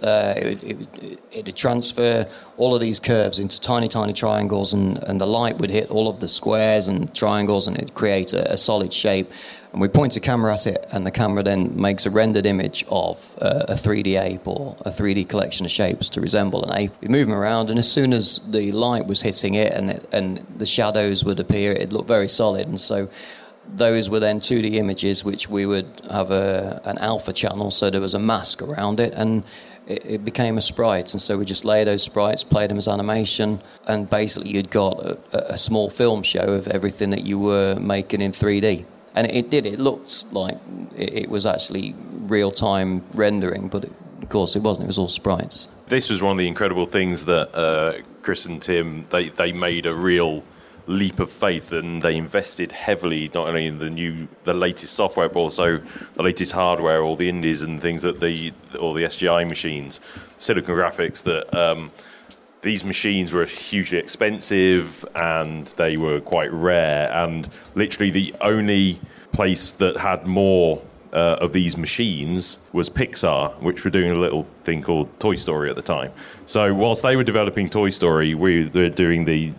it would transfer all of these curves into tiny, tiny triangles, and the light would hit all of the squares and triangles, and it'd create a solid shape. And we point a camera at it, and the camera then makes a rendered image of a 3D ape or a 3D collection of shapes to resemble an ape. We move them around, and as soon as the light was hitting it and the shadows would appear, it looked very solid. And so those were then 2D images, which we would have an alpha channel, so there was a mask around it, and it became a sprite. And so we just laid those sprites, played them as animation, and basically you'd got a small film show of everything that you were making in 3D. And it looked like it was actually real-time rendering, but of course it wasn't. It was all sprites. This was one of the incredible things that Chris and Tim, they made a real leap of faith, and they invested heavily not only in the latest software, but also the latest hardware, all the indies and things that all the SGI machines, silicon graphics that... These machines were hugely expensive and they were quite rare, and literally the only place that had more of these machines was Pixar, which were doing a little thing called Toy Story at the time. So whilst they were developing Toy Story, we were doing the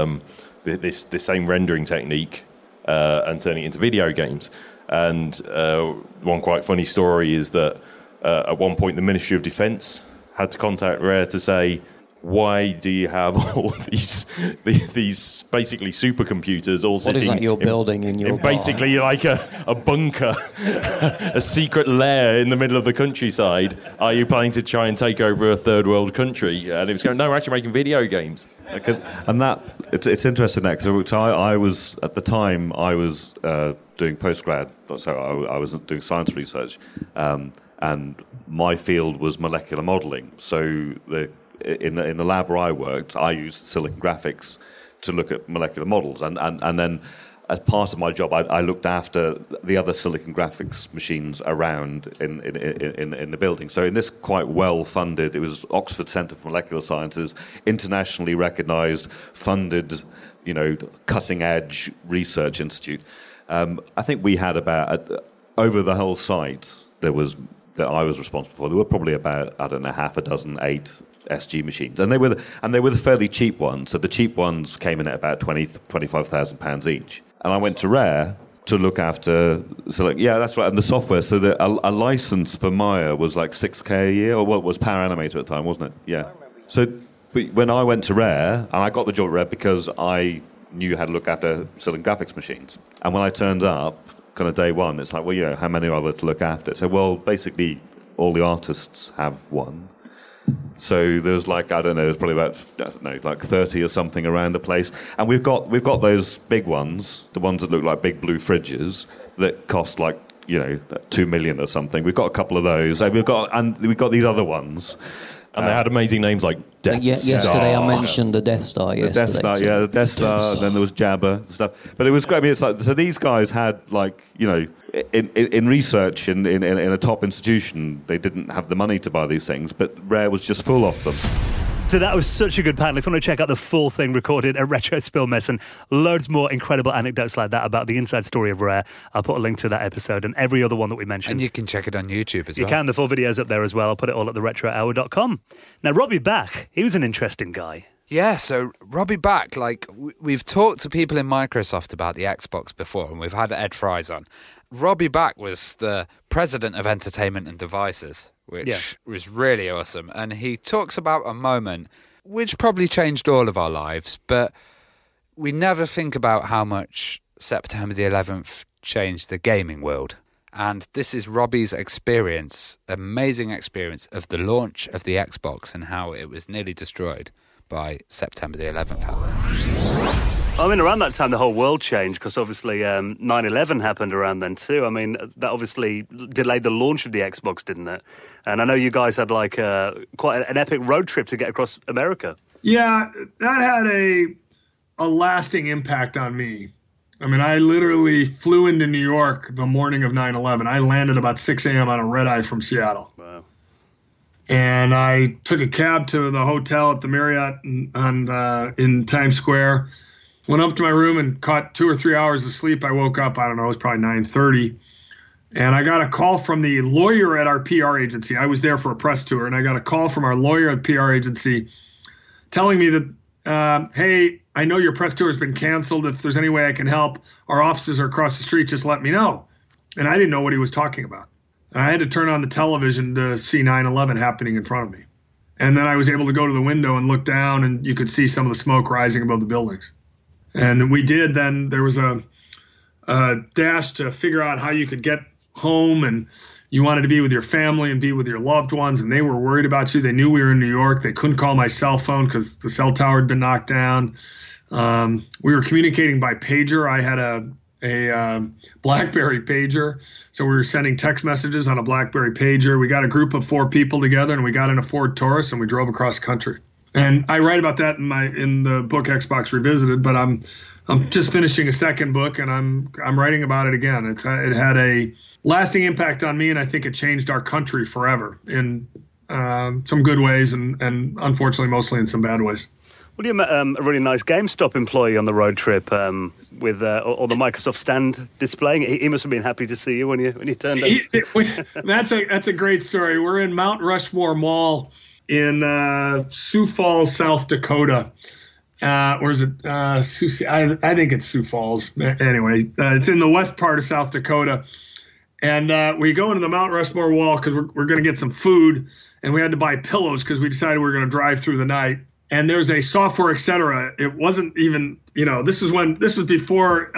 same rendering technique and turning it into video games. And one quite funny story is that at one point the Ministry of Defence had to contact Rare to say, why do you have all these basically supercomputers all sitting... What is that you're building in your basically like a bunker, a secret lair in the middle of the countryside? Are you planning to try and take over a third world country? And it was going, no, we're actually making video games. And that it's interesting that because I was at the time I was doing postgrad, so I was doing science research, and my field was molecular modelling. So in the lab where I worked, I used silicon graphics to look at molecular models, and then as part of my job, I looked after the other silicon graphics machines around in the building. So in this quite well-funded, it was Oxford Centre for Molecular Sciences, internationally recognised, funded, cutting-edge research institute. I think we had about over the whole site that I was responsible for. There were probably about half a dozen, 8 SG machines, and they were the fairly cheap ones. So the cheap ones came in at about £25,000 each. And I went to Rare to look after. So like, yeah, that's right. And the software. So a license for Maya was like $6,000 a year, or what was Power Animator at the time, wasn't it? Yeah. So when I went to Rare, and I got the job at Rare because I knew how to look after selling graphics machines. And when I turned up, kind of day one, it's like, well, yeah, how many are there to look after? So, well, basically, all the artists have one. So there's like, I don't know, there's probably about, like 30 or something around the place. And we've got those big ones, the ones that look like big blue fridges that cost like, $2 million or something. We've got a couple of those. And we've got these other ones. And they had amazing names like Death Star. Yesterday I mentioned the Death Star. The Death Star, and then there was Jabba and stuff. But it was great. I mean, it's like, so these guys had like, in research in a top institution, they didn't have the money to buy these things, but Rare was just full of them. So that was such a good panel. If you want to check out the full thing recorded at Retro Spillmess and loads more incredible anecdotes like that about the inside story of Rare, I'll put a link to that episode and every other one that we mentioned. And you can check it on YouTube as well. You can. The full video's up there as well. I'll put it all at theretrohour.com. Now, Robbie Back, he was an interesting guy. Yeah, so Robbie Back, like, we've talked to people in Microsoft about the Xbox before, and we've had Ed Fries on. Robbie Back was the president of Entertainment and Devices, which was really awesome. And he talks about a moment which probably changed all of our lives, but we never think about how much September the 11th changed the gaming world. And this is Robbie's experience, amazing experience of the launch of the Xbox and how it was nearly destroyed by September the 11th happened. I mean, around that time, the whole world changed because obviously 9/11 happened around then too. I mean, that obviously delayed the launch of the Xbox, didn't it? And I know you guys had like quite an epic road trip to get across America. Yeah, that had a lasting impact on me. I mean, I literally flew into New York the morning of 9/11. I landed about 6 a.m. on a red eye from Seattle. Wow. And I took a cab to the hotel at the Marriott in Times Square. Went up to my room and caught 2 or 3 hours of sleep. I woke up, I don't know, it was probably 9:30. And I got a call from the lawyer at our PR agency. I was there for a press tour, and I got a call from our lawyer at the PR agency telling me that, hey, I know your press tour has been canceled. If there's any way I can help, our offices are across the street. Just let me know. And I didn't know what he was talking about. And I had to turn on the television to see 9/11 happening in front of me. And then I was able to go to the window and look down, and you could see some of the smoke rising above the buildings. And we did. Then there was a dash to figure out how you could get home, and you wanted to be with your family and be with your loved ones, and they were worried about you. They knew we were in New York. They couldn't call my cell phone because the cell tower had been knocked down. We were communicating by pager. I had a BlackBerry pager, so we were sending text messages on a BlackBerry pager. We got a group of 4 people together, and we got in a Ford Taurus, and we drove across the country. And I write about that in the book Xbox Revisited, but I'm just finishing a second book, and I'm writing about it again. It had a lasting impact on me, and I think it changed our country forever in some good ways, and unfortunately mostly in some bad ways. Well, you met a really nice GameStop employee on the road trip with all the Microsoft stand displaying it. He must have been happy to see you when you turned up. That's a great story. We're in Mount Rushmore Mall in Sioux Falls, South Dakota. Or is it Sioux? I think it's Sioux Falls. Anyway, it's in the west part of South Dakota. And we go into the Mount Rushmore Wall because we're going to get some food. And we had to buy pillows because we decided we were going to drive through the night. And there's a software, et cetera. It wasn't even, this was before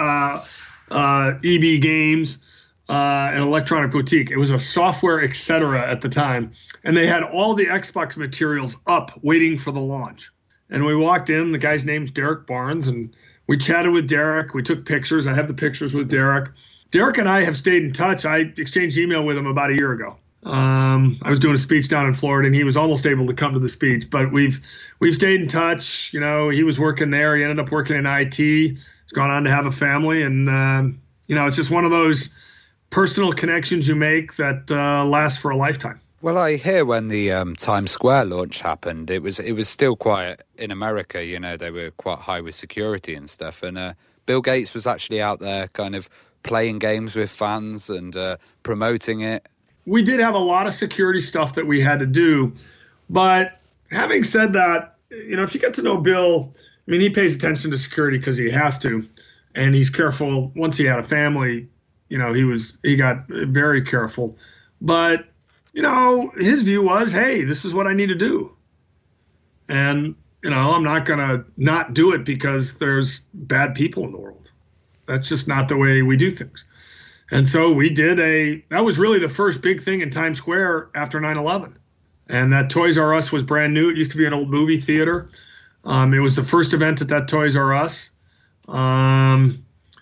EB Games, an electronic boutique. It was a software, et cetera, at the time. And they had all the Xbox materials up waiting for the launch. And we walked in. The guy's name's Derek Barnes. And we chatted with Derek. We took pictures. I have the pictures with Derek. Derek and I have stayed in touch. I exchanged email with him about a year ago. I was doing a speech down in Florida, and he was almost able to come to the speech. But we've stayed in touch. He was working there. He ended up working in IT. He's gone on to have a family. And, it's just one of those personal connections you make that last for a lifetime. Well, I hear when the Times Square launch happened, it was still quiet in America. They were quite high with security and stuff. And Bill Gates was actually out there kind of playing games with fans and promoting it. We did have a lot of security stuff that we had to do. But having said that, if you get to know Bill, he pays attention to security because he has to. and he's careful. Once he had a family, he got very careful. But, his view was, hey, this is what I need to do. And, I'm not going to not do it because there's bad people in the world. That's just not the way we do things. And so we did that was really the first big thing in Times Square after 9/11. And that Toys R Us was brand new. It used to be an old movie theater. It was the first event at that Toys R Us. And,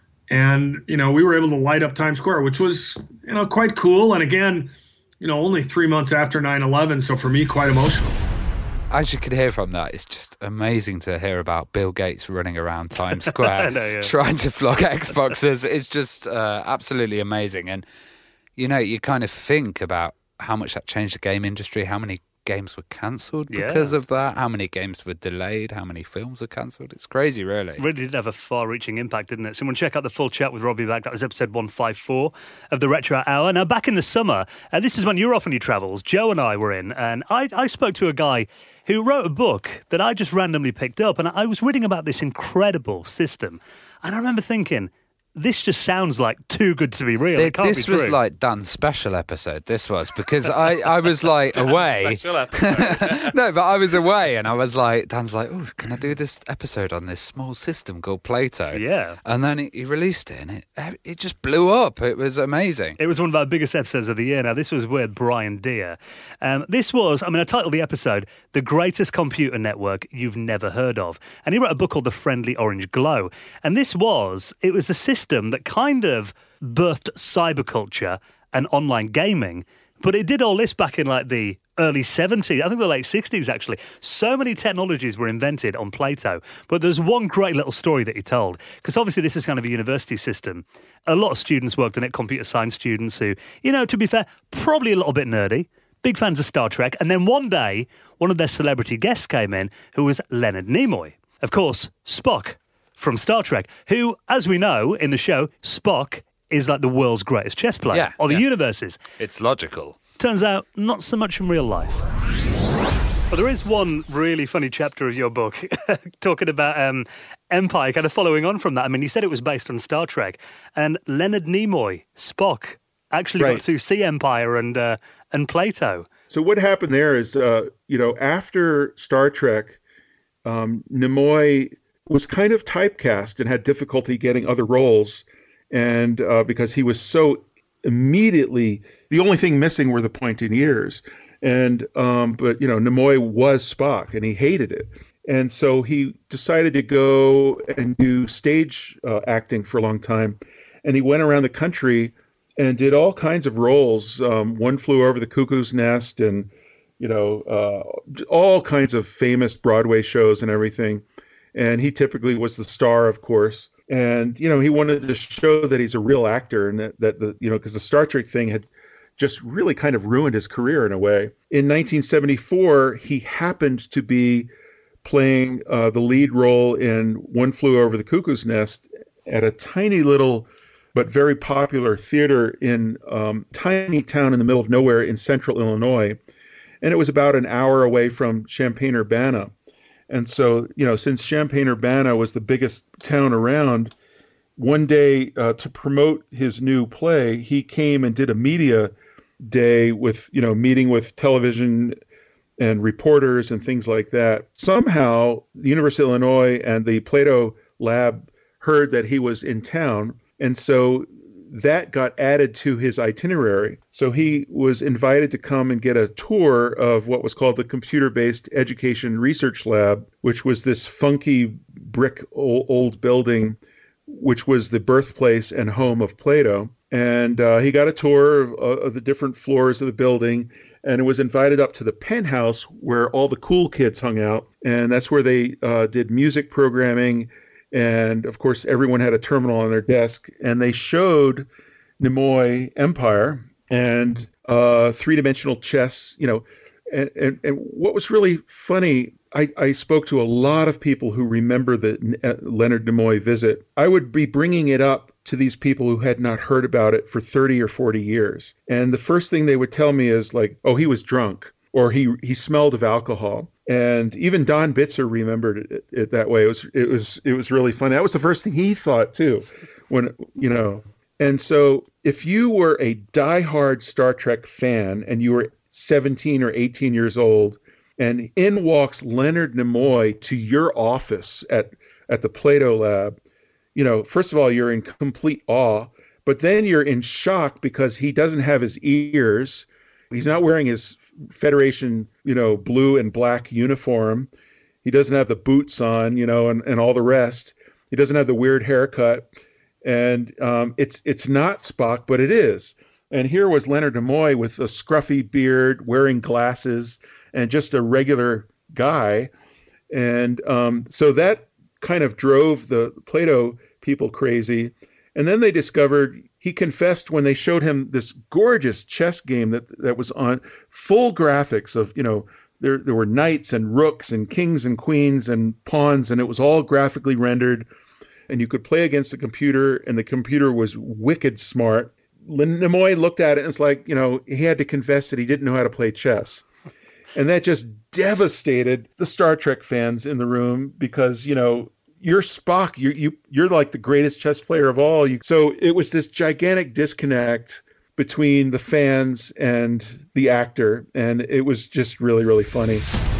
we were able to light up Times Square, which was, quite cool. And again, only 3 months after 9/11. So for me, quite emotional. As you can hear from that, it's just amazing to hear about Bill Gates running around Times Square trying to flog Xboxes. It's just absolutely amazing. And, you kind of think about how much that changed the game industry, how many games were cancelled because of that, how many games were delayed, how many films were cancelled. It's crazy, really. It really did have a far-reaching impact, didn't it? Someone check out the full chat with Robbie back. That was episode 154 of the Retro Hour. Now, back in the summer, this is when you're off on your travels, Joe and I were in, and I spoke to a guy who wrote a book that I just randomly picked up, and I was reading about this incredible system, and I remember thinking, this just sounds like too good to be real. It can't this be was true. like Dan's special episode. This was because I was like away. Special episode. No, but I was away and I was like, Dan's like, oh, can I do this episode on this small system called Plato? Yeah. And then he released it and it just blew up. It was amazing. It was one of our biggest episodes of the year. Now, this was with Brian Deere. This was, I titled the episode, The Greatest Computer Network You've Never Heard Of. And he wrote a book called The Friendly Orange Glow. And it was a system that kind of birthed cyberculture and online gaming. But it did all this back in like the early 70s, I think the late 60s actually. So many technologies were invented on Plato. But there's one great little story that he told, because obviously this is kind of a university system. A lot of students worked in it, computer science students who, to be fair, probably a little bit nerdy. Big fans of Star Trek. And then one day, one of their celebrity guests came in who was Leonard Nimoy. Of course, Spock from Star Trek, who, as we know in the show, Spock is like the world's greatest chess player, or the universe's. It's logical. Turns out, not so much in real life. Well, there is one really funny chapter of your book talking about Empire, kind of following on from that. You said it was based on Star Trek, and Leonard Nimoy, Spock, actually got to see Empire and Plato. So what happened there is, after Star Trek, Nimoy was kind of typecast and had difficulty getting other roles, and because he was so immediately, the only thing missing were the pointing ears, and but Nimoy was Spock and he hated it, and so he decided to go and do stage acting for a long time, and he went around the country and did all kinds of roles. One Flew Over the Cuckoo's Nest, and all kinds of famous Broadway shows and everything. And he typically was the star, of course. And, he wanted to show that he's a real actor, and that because the Star Trek thing had just really kind of ruined his career in a way. In 1974, he happened to be playing the lead role in One Flew Over the Cuckoo's Nest at a tiny little but very popular theater in tiny town in the middle of nowhere in central Illinois. And it was about an hour away from Champaign-Urbana. And so, since Champaign-Urbana was the biggest town around, one day to promote his new play, he came and did a media day with, meeting with television and reporters and things like that. Somehow, the University of Illinois and the Plato Lab heard that he was in town. And so that got added to his itinerary. So he was invited to come and get a tour of what was called the Computer-Based Education Research Lab, which was this funky brick old building, which was the birthplace and home of Plato. And he got a tour of the different floors of the building, and was invited up to the penthouse where all the cool kids hung out. And that's where they did music programming. And, of course, everyone had a terminal on their desk. And they showed Nimoy Empire and three-dimensional chess, And what was really funny, I spoke to a lot of people who remember the Leonard Nimoy visit. I would be bringing it up to these people who had not heard about it for 30 or 40 years. And the first thing they would tell me is like, oh, he was drunk, or he smelled of alcohol. And even Don Bitzer remembered it that way. It was really fun. That was the first thing he thought too, when And so if you were a diehard Star Trek fan and you were 17 or 18 years old, and in walks Leonard Nimoy to your office at the Plato Lab, first of all, you're in complete awe, but then you're in shock because he doesn't have his ears. He's not wearing his Federation, blue and black uniform. He doesn't have the boots on, and all the rest. He doesn't have the weird haircut. And it's not Spock, but it is. And here was Leonard Nimoy with a scruffy beard, wearing glasses, and just a regular guy. And so that kind of drove the Plato people crazy. And then they discovered, he confessed when they showed him this gorgeous chess game that was on full graphics of, there were knights and rooks and kings and queens and pawns, and it was all graphically rendered. And you could play against the computer, and the computer was wicked smart. Nimoy looked at it, and it's like, he had to confess that he didn't know how to play chess. And that just devastated the Star Trek fans in the room because, you're Spock. You're like the greatest chess player of all. So it was this gigantic disconnect between the fans and the actor, and it was just really, really funny.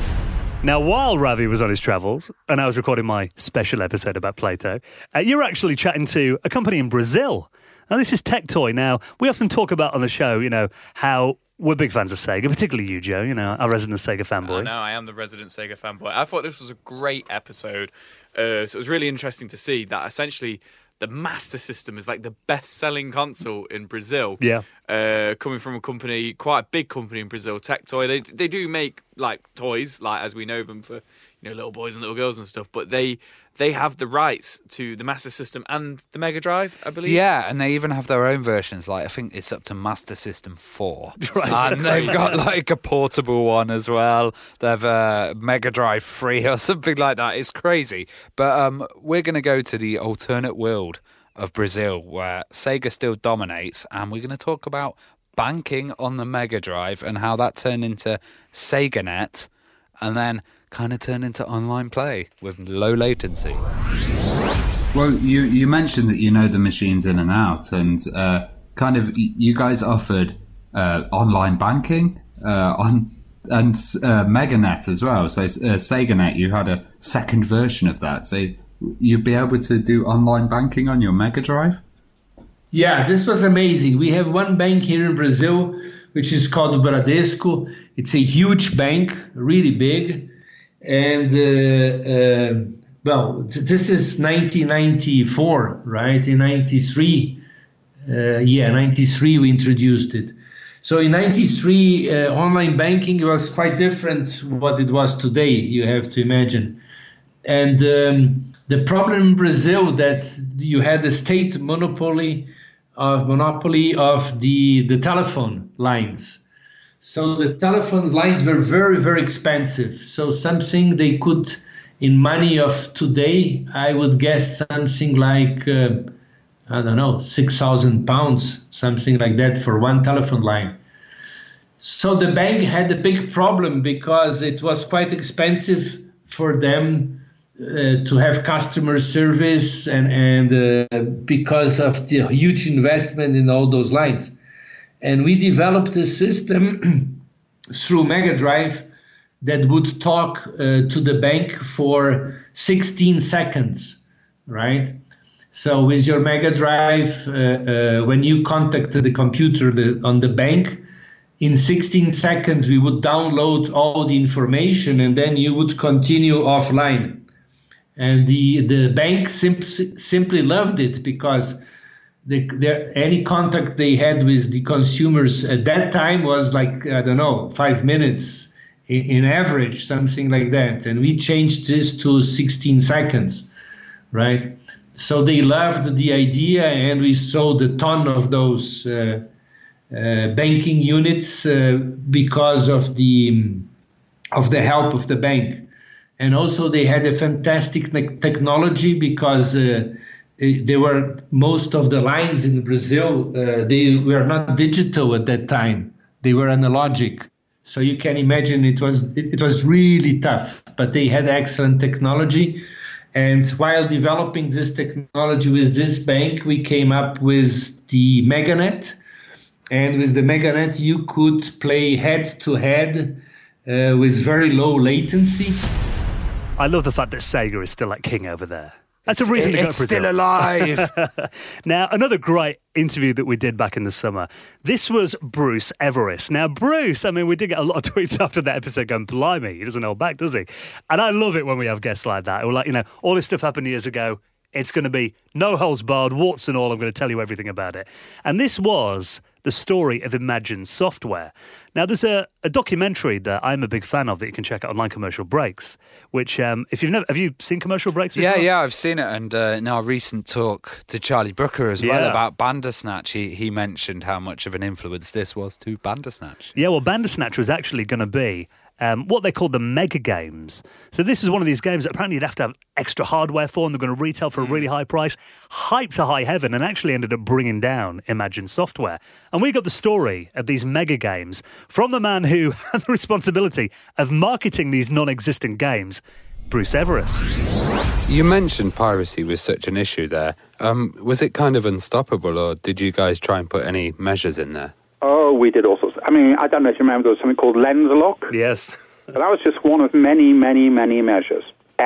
Now, while Ravi was on his travels, and I was recording my special episode about Plato, you were actually chatting to a company in Brazil. Now, this is Tectoy. Now, we often talk about on the show, how we're big fans of Sega, particularly you, Joe, our resident Sega fanboy. I know, I am the resident Sega fanboy. I thought this was a great episode. So it was really interesting to see that essentially the Master System is like the best-selling console in Brazil. Yeah. Coming from a company, quite a big company in Brazil, Tectoy. They do make like toys, like as we know them for little boys and little girls and stuff. But they have the rights to the Master System and the Mega Drive, I believe. Yeah, and they even have their own versions. Like I think it's up to Master System 4, right. And they've got like a portable one as well. They've Mega Drive 3 or something like that. It's crazy. But we're going to go to the alternate world of Brazil where Sega still dominates, and we're going to talk about banking on the Mega Drive and how that turned into SegaNet, and then kind of turned into online play with low latency. Well, you mentioned that you know the machines in and out, and kind of you guys offered online banking and MegaNet as well. So SegaNet, you had a second version of that. So you'd be able to do online banking on your Mega Drive? Yeah, this was amazing. We have one bank here in Brazil, which is called Bradesco. It's a huge bank, really big. And, this is 1994, right? In 93, 93 we introduced it. So in 93, online banking was quite different what it was today, you have to imagine. And the problem in Brazil that you had the state monopoly of the telephone lines. So the telephone lines were very, very expensive. So something they could, in money of today, I would guess something like, 6,000 pounds, something like that for one telephone line. So the bank had a big problem because it was quite expensive for them to have customer service and because of the huge investment in all those lines. And we developed a system through Mega Drive that would talk to the bank for 16 seconds, right? So with your Mega Drive, when you contacted the computer on the bank, in 16 seconds we would download all the information and then you would continue offline. And the bank simply loved it because any contact they had with the consumers at that time was like, 5 minutes in average, something like that. And we changed this to 16 seconds, right? So they loved the idea, and we sold a ton of those banking units because of the help of the bank. And also they had a fantastic technology because most of the lines in Brazil, they were not digital at that time. They were analogic. So you can imagine it was really tough, but they had excellent technology. And while developing this technology with this bank, we came up with the MegaNet. And with the MegaNet, you could play head-to-head with very low latency. I love the fact that Sega is still like king over there. That's a reason to go for it. It's still alive. Now, another great interview that we did back in the summer. This was Bruce Everis. Now, Bruce, I mean, we did get a lot of tweets after that episode going, blimey, he doesn't hold back, does he? And I love it when we have guests like that. Or like, you know, all this stuff happened years ago. It's going to be no holes barred, warts and all. I'm going to tell you everything about it. And this was the story of Imagine Software. Now, there's a documentary that I'm a big fan of that you can check out online, Commercial Breaks, which, if you've never, have you seen Commercial Breaks before? Yeah, I've seen it. And in our recent talk to Charlie Brooker as well about Bandersnatch, he mentioned how much of an influence this was to Bandersnatch. Yeah, well, Bandersnatch was actually going to be what they called the mega games. So this is one of these games that apparently you'd have to have extra hardware for, and they're going to retail for a really high price, hyped to high heaven, and actually ended up bringing down Imagine Software. And we got the story of these mega games from the man who had the responsibility of marketing these non-existent games, Bruce Everis. You mentioned piracy was such an issue there. Was it kind of unstoppable, or did you guys try and put any measures in there? Oh, we did all sorts. I mean, I don't know if you remember, there was something called lens lock. Yes. But that was just one of many, many, many measures.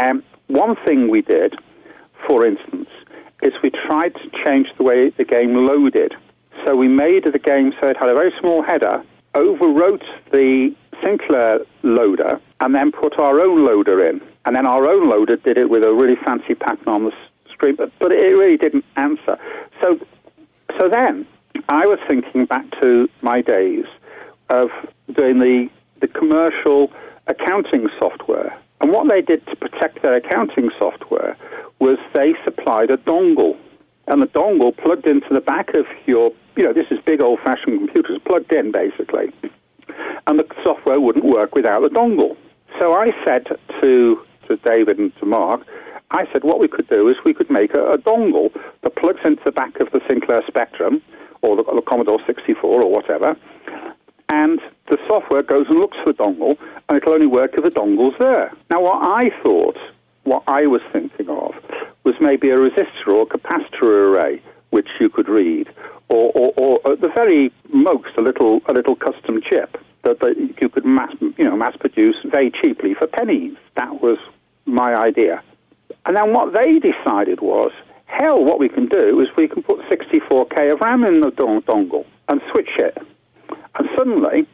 One thing we did, for instance, is we tried to change the way the game loaded. So we made the game so it had a very small header, overwrote the Sinclair loader, and then put our own loader in. And then our own loader did it with a really fancy pattern on the screen, but it really didn't answer. So then I was thinking back to my days of doing the commercial accounting software. And what they did to protect their accounting software was they supplied a dongle. And the dongle plugged into the back of your, this is big old-fashioned computers, plugged in, basically. And the software wouldn't work without the dongle. So I said to David and to Mark, I said what we could do is we could make a dongle that plugs into the back of the Sinclair Spectrum or the Commodore 64 or whatever, and the software goes and looks for the dongle, and it'll only work if the dongle's there. Now, what I was thinking of, was maybe a resistor or a capacitor array, which you could read, or at the very most, a little custom chip that you could mass produce very cheaply for pennies. That was my idea. And then what they decided was, hell, what we can do is we can put 64K of RAM in the dongle and switch it. And suddenly,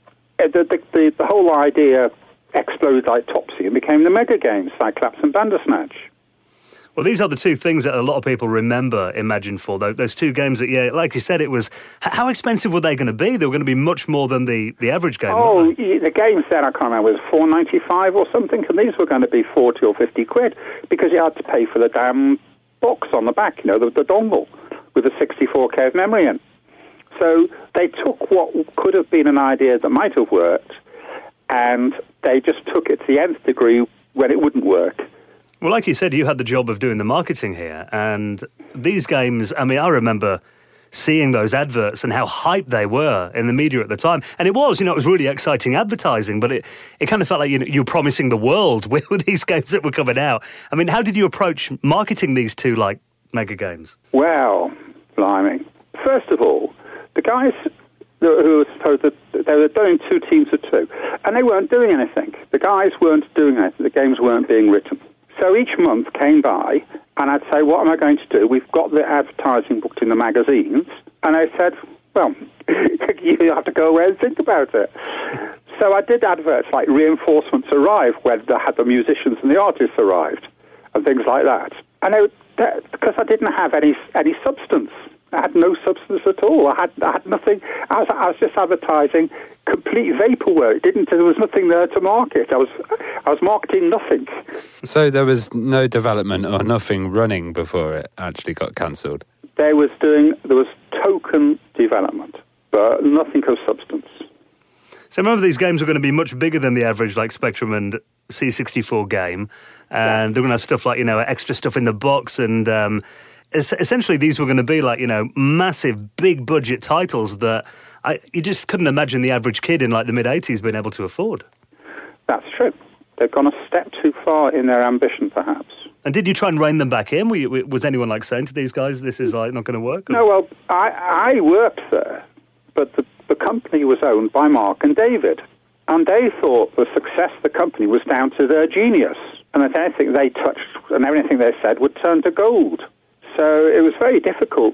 the whole idea exploded like Topsy and became the mega games, Cyclops and Bandersnatch. Well, these are the two things that a lot of people remember Imagine for, though. Those two games that, like you said, it was... How expensive were they going to be? They were going to be much more than the average game, weren't they? The games then, I can't remember, was $4.95 or something, and these were going to be 40 or 50 quid, because you had to pay for the damn box on the back, the dongle, with the 64K of memory in. So they took what could have been an idea that might have worked, and they just took it to the nth degree when it wouldn't work. Well, like you said, you had the job of doing the marketing here, and these games, I mean, I remember seeing those adverts and how hyped they were in the media at the time. And it was, it was really exciting advertising, but it kind of felt like you were promising the world with these games that were coming out. I mean, how did you approach marketing these two, mega games? Well, blimey. First of all, the guys who were supposed to, they were doing 2 teams of 2, and they weren't doing anything. The guys weren't doing anything. The games weren't being written. So each month came by, and I'd say, what am I going to do? We've got the advertising booked in the magazines. And I said, well, you have to go away and think about it. So I did adverts like Reinforcements Arrive, where the musicians and the artists arrived, and things like that. And because I didn't have any substance. I had no substance at all. I had nothing. I was just advertising complete vaporware. There was nothing there to market. I was marketing nothing. So there was no development or nothing running before it actually got cancelled? There was token development, but nothing of substance. So remember, these games were going to be much bigger than the average Spectrum and C64 game, and they're going to have stuff like extra stuff in the box, and essentially these were going to be massive big budget titles that you just couldn't imagine the average kid in like the mid-'80s being able to afford. That's true. They've gone a step too far in their ambition, perhaps. And did you try and rein them back in? Was anyone like saying to these guys, this is like not going to work? Or? No, well, I worked there, but the company was owned by Mark and David. And they thought the success of the company was down to their genius. And that anything they touched and everything they said would turn to gold. So it was very difficult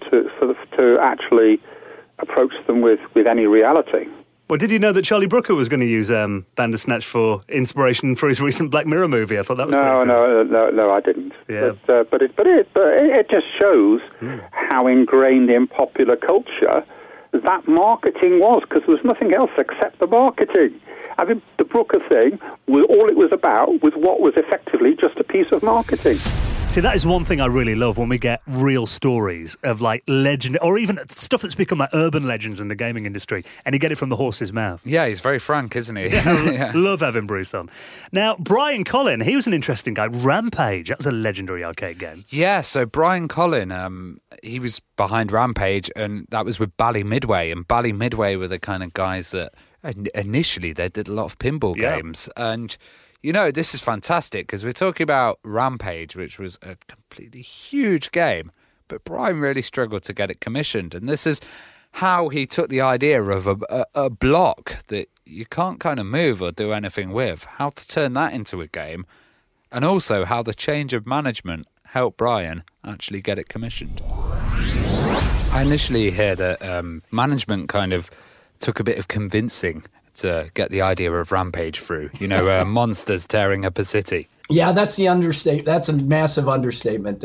to actually approach them with any reality. Well, did you know that Charlie Brooker was going to use Bandersnatch for inspiration for his recent Black Mirror movie? I thought that was No, I didn't. Yeah. But it just shows how ingrained in popular culture that marketing was, because there was nothing else except the marketing. I mean, the Brooker thing, all it was about was what was effectively just a piece of marketing. See, that is one thing I really love when we get real stories of like legend, or even stuff that's become like urban legends in the gaming industry, and you get it from the horse's mouth. Yeah, he's very frank, isn't he? Yeah, love having Bruce on. Now, Brian Collin, he was an interesting guy. Rampage, that was a legendary arcade game. Yeah, so Brian Collin, he was behind Rampage, and that was with Bally Midway, and Bally Midway were the kind of guys that initially they did a lot of pinball games, and you know, this is fantastic because we're talking about Rampage, which was a completely huge game, but Brian really struggled to get it commissioned. And this is how he took the idea of a block that you can't kind of move or do anything with, how to turn that into a game, and also how the change of management helped Brian actually get it commissioned. I initially hear that management kind of took a bit of convincing to get the idea of Rampage through, you know, monsters tearing up a city. Yeah, that's the understatement. That's a massive understatement.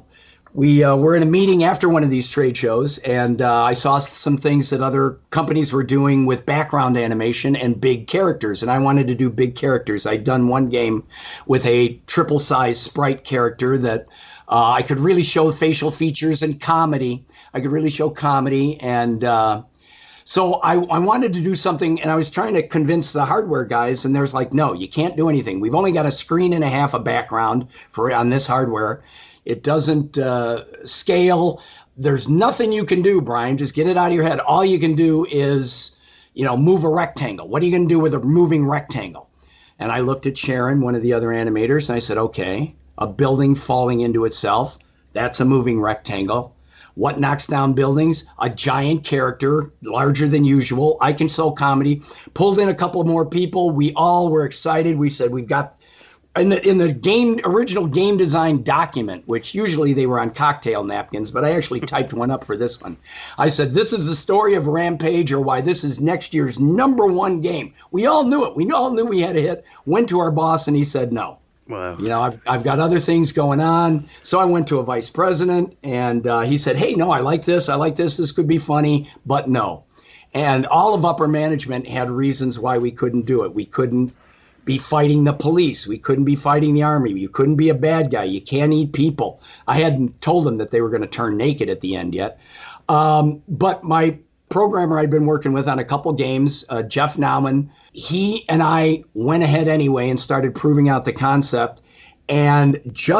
We were in a meeting after one of these trade shows, and I saw some things that other companies were doing with background animation and big characters, and I wanted to do big characters. I'd done one game with a triple-size sprite character that I could really show facial features and comedy. I could really show comedy, and so I wanted to do something, and I was trying to convince the hardware guys, and there's like, no, you can't do anything. We've only got a screen and a half of background on this hardware. It doesn't scale. There's nothing you can do, Brian. Just get it out of your head. All you can do is, move a rectangle. What are you going to do with a moving rectangle? And I looked at Sharon, one of the other animators, and I said, okay, a building falling into itself, that's a moving rectangle. What knocks down buildings? A giant character, larger than usual. I can sell comedy. Pulled in a couple more people. We all were excited. We said we've got in the original game design document, which usually they were on cocktail napkins, but I actually typed one up for this one. I said, this is the story of Rampage, or why this is next year's #1 game. We all knew it. We all knew we had a hit. Went to our boss, and he said no. Wow. I've got other things going on. So I went to a vice president, and he said, hey, no, I like this. This could be funny, but no. And all of upper management had reasons why we couldn't do it. We couldn't be fighting the police. We couldn't be fighting the army. You couldn't be a bad guy. You can't eat people. I hadn't told them that they were going to turn naked at the end yet. But my programmer I'd been working with on a couple games, Jeff Nauman, he and I went ahead anyway and started proving out the concept. And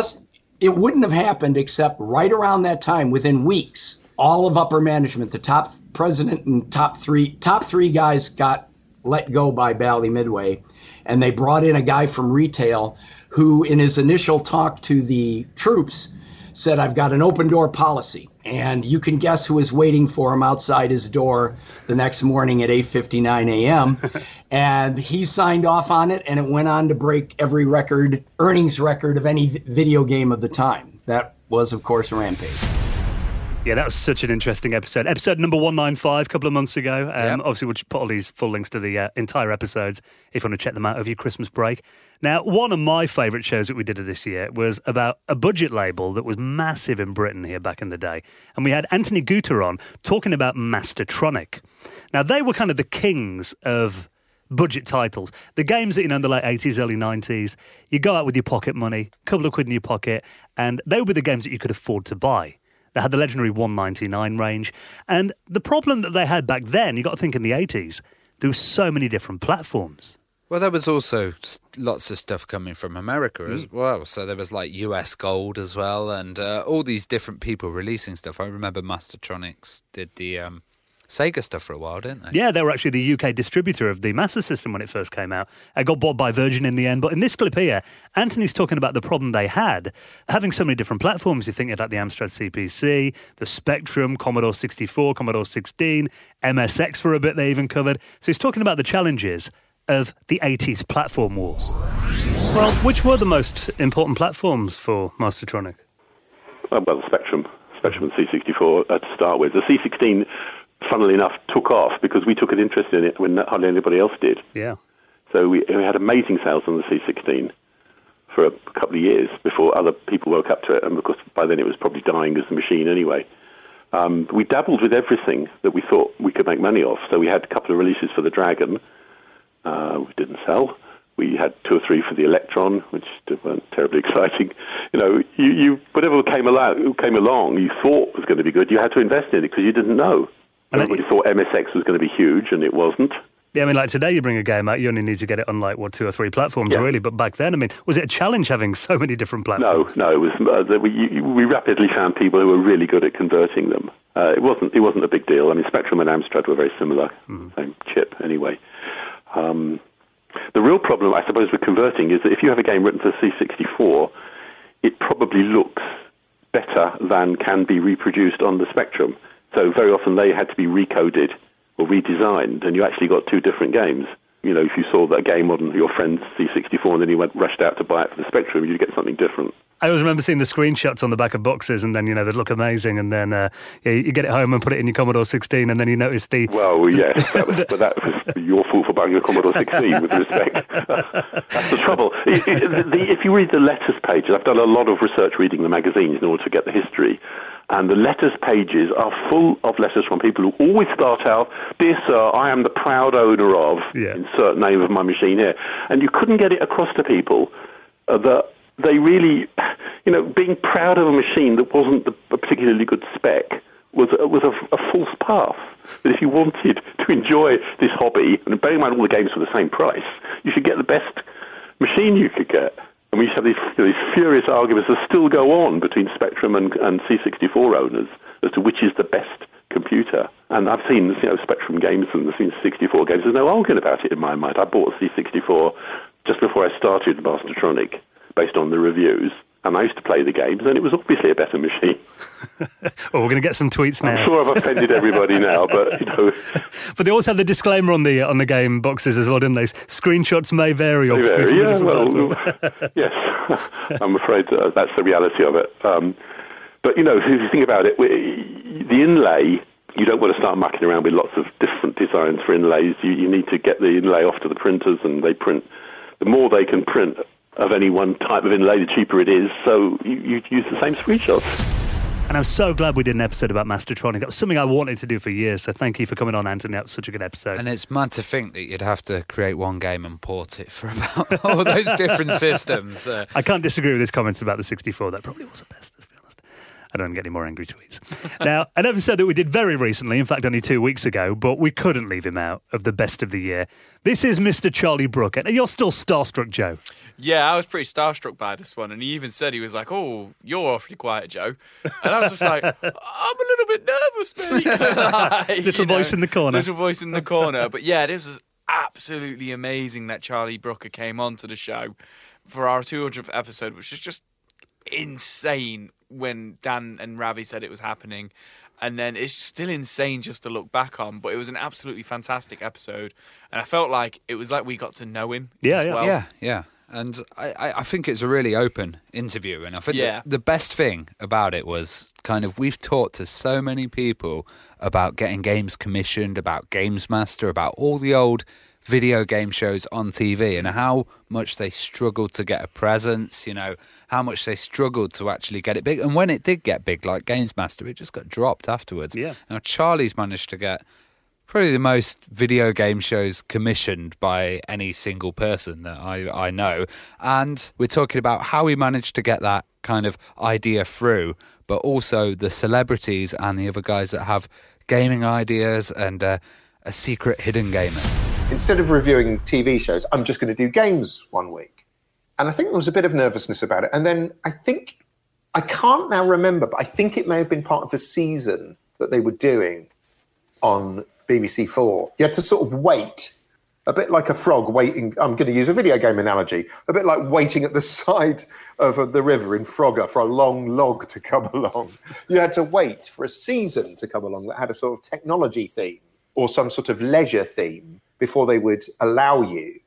it wouldn't have happened except right around that time, within weeks, all of upper management, the top president and top three guys got let go by Bally Midway. And they brought in a guy from retail who, in his initial talk to the troops, said, I've got an open door policy. And you can guess who was waiting for him outside his door the next morning at 8:59 a.m. And he signed off on it, and it went on to break every earnings record of any video game of the time. That was, of course, Rampage. Yeah, that was such an interesting episode. Episode number 195 a couple of months ago. Yep. Obviously, we'll put all these full links to the entire episodes if you want to check them out over your Christmas break. Now, one of my favourite shows that we did this year was about a budget label that was massive in Britain here back in the day. And we had Anthony Guter on talking about Mastertronic. Now, they were kind of the kings of budget titles. The games that, in the late 80s, early 90s, you go out with your pocket money, a couple of quid in your pocket, and they were the games that you could afford to buy. They had the legendary 199 range. And the problem that they had back then, you got to think in the 80s, there were so many different platforms. Well, there was also lots of stuff coming from America as well. So there was like US Gold as well, and all these different people releasing stuff. I remember Mastertronics did the Sega stuff for a while, didn't they? Yeah, they were actually the UK distributor of the Master System when it first came out. It got bought by Virgin in the end. But in this clip here, Anthony's talking about the problem they had. Having so many different platforms, you think about the Amstrad CPC, the Spectrum, Commodore 64, Commodore 16, MSX for a bit they even covered. So he's talking about the challenges of the 80s platform wars. Well, which were the most important platforms for Mastertronic? Well, the Spectrum and C64 to start with. The C16, funnily enough, took off because we took an interest in it when hardly anybody else did. Yeah. So we had amazing sales on the C16 for a couple of years before other people woke up to it, and of course by then it was probably dying as a machine anyway. We dabbled with everything that we thought we could make money off. So we had a couple of releases for the Dragon, which didn't sell. We had 2 or 3 for the Electron, which weren't terribly exciting. You know, you whatever came along, you thought was going to be good. You had to invest in it because you didn't know. Everybody thought MSX was going to be huge, and it wasn't. Yeah, I mean, like today you bring a game out, you only need to get it on 2 or 3 platforms, really. But back then, I mean, was it a challenge having so many different platforms? No, it was. We rapidly found people who were really good at converting them. It wasn't a big deal. I mean, Spectrum and Amstrad were very similar, same chip anyway. The real problem, I suppose, with converting is that if you have a game written for C64, it probably looks better than can be reproduced on the Spectrum. So very often they had to be recoded or redesigned, and you actually got 2 different games. You know, if you saw that game on your friend's C64 and then you rushed out to buy it for the Spectrum, you'd get something different. I always remember seeing the screenshots on the back of boxes, and then, you know, they'd look amazing, and then you get it home and put it in your Commodore 16, and then you notice the... Well, yes, but that was your fault for buying a Commodore 16, with respect. That's the trouble. If you read the letters pages, I've done a lot of research reading the magazines in order to get the history, and the letters pages are full of letters from people who always start out, "Dear sir, I am the proud owner of," insert name of my machine here. And you couldn't get it across to people that they really, you know, being proud of a machine that wasn't a particularly good spec was a false path. That if you wanted to enjoy this hobby, and bearing in mind all the games for the same price, you should get the best machine you could get. And we used to have these furious arguments that still go on between Spectrum and C64 owners as to which is the best computer. And I've seen, you know, Spectrum games and I've seen 64 games. There's no arguing about it in my mind. I bought a C64 just before I started Mastertronic, based on the reviews. And I used to play the games, and it was obviously a better machine. Well, we're going to get some tweets now. I'm sure I've offended everybody now, but, you know... But they also had the disclaimer on the game boxes as well, didn't they? Screenshots may vary. Yeah, well, yes. I'm afraid that's the reality of it. But, you know, if you think about it, the inlay, you don't want to start mucking around with lots of different designs for inlays. You need to get the inlay off to the printers, and they print... The more they can print of any one type of inlay, the cheaper it is, so you use the same screenshots. And I'm so glad we did an episode about Mastertronic. That was something I wanted to do for years, so thank you for coming on, Anthony. That was such a good episode. And it's mad to think that you'd have to create one game and port it for about all those different systems. I can't disagree with his comments about the 64. That probably was the best, let's be honest. I don't get any more angry tweets. Now, an episode that we did very recently, in fact only 2 weeks ago, but we couldn't leave him out of the best of the year. This is Mr. Charlie Brooker. And you're still starstruck, Joe. Yeah, I was pretty starstruck by this one, and he even said, he was like, "Oh, you're awfully quiet, Joe." And I was just like, I'm a little bit nervous, mate. Little voice in the corner. Little voice in the corner. But yeah, this was absolutely amazing that Charlie Brooker came onto the show for our 200th episode, which was just insane when Dan and Ravi said it was happening. And then it's still insane just to look back on, but it was an absolutely fantastic episode. And I felt like it was like we got to know him as well. Yeah. And I think it's a really open interview. And I think the best thing about it was kind of we've talked to so many people about getting games commissioned, about Games Master, about all the old video game shows on TV and how much they struggled to get a presence, you know, how much they struggled to actually get it big. And when it did get big, like Games Master, it just got dropped afterwards. Yeah. Now, Charlie's managed to get probably the most video game shows commissioned by any single person that I know. And we're talking about how he managed to get that kind of idea through, but also the celebrities and the other guys that have gaming ideas and a secret hidden gamers. Instead of reviewing TV shows, I'm just going to do games one week. And I think there was a bit of nervousness about it. And then I can't now remember, but I think it may have been part of the season that they were doing on BBC4. You had to sort of wait, a bit like a frog waiting. I'm going to use a video game analogy, a bit like waiting at the side of the river in Frogger for a long log to come along. You had to wait for a season to come along that had a sort of technology theme or some sort of leisure theme before they would allow you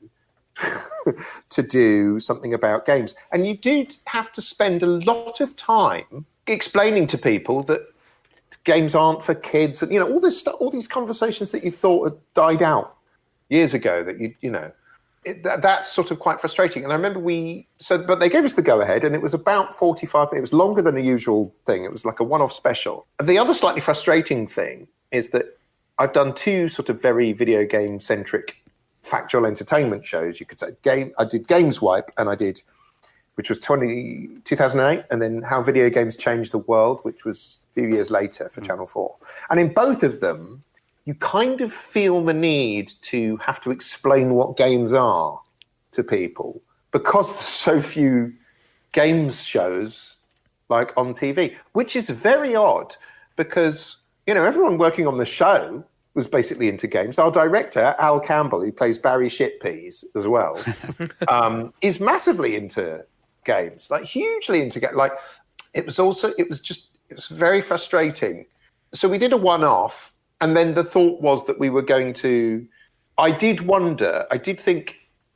to do something about games. And you do have to spend a lot of time explaining to people that games aren't for kids, and all this stuff, all these conversations that you thought had died out years ago. That that's sort of quite frustrating. And I remember but they gave us the go ahead, and it was about 45 minutes. It was longer than a usual thing. It was like a one-off special. The other slightly frustrating thing is that I've done 2 sort of very video game centric factual entertainment shows, you could say. I did Games Wipe, which was 2008, and then How Video Games Changed the World, which was a few years later for Channel 4. And in both of them, you kind of feel the need to have to explain what games are to people because there's so few games shows like on TV, which is very odd because, everyone working on the show was basically into games. Our director, Al Campbell, who plays Barry Shitpeas as well, is massively into games, like hugely into games. Like it was very frustrating. So we did a one-off, and then the thought was that we were going to, I don't think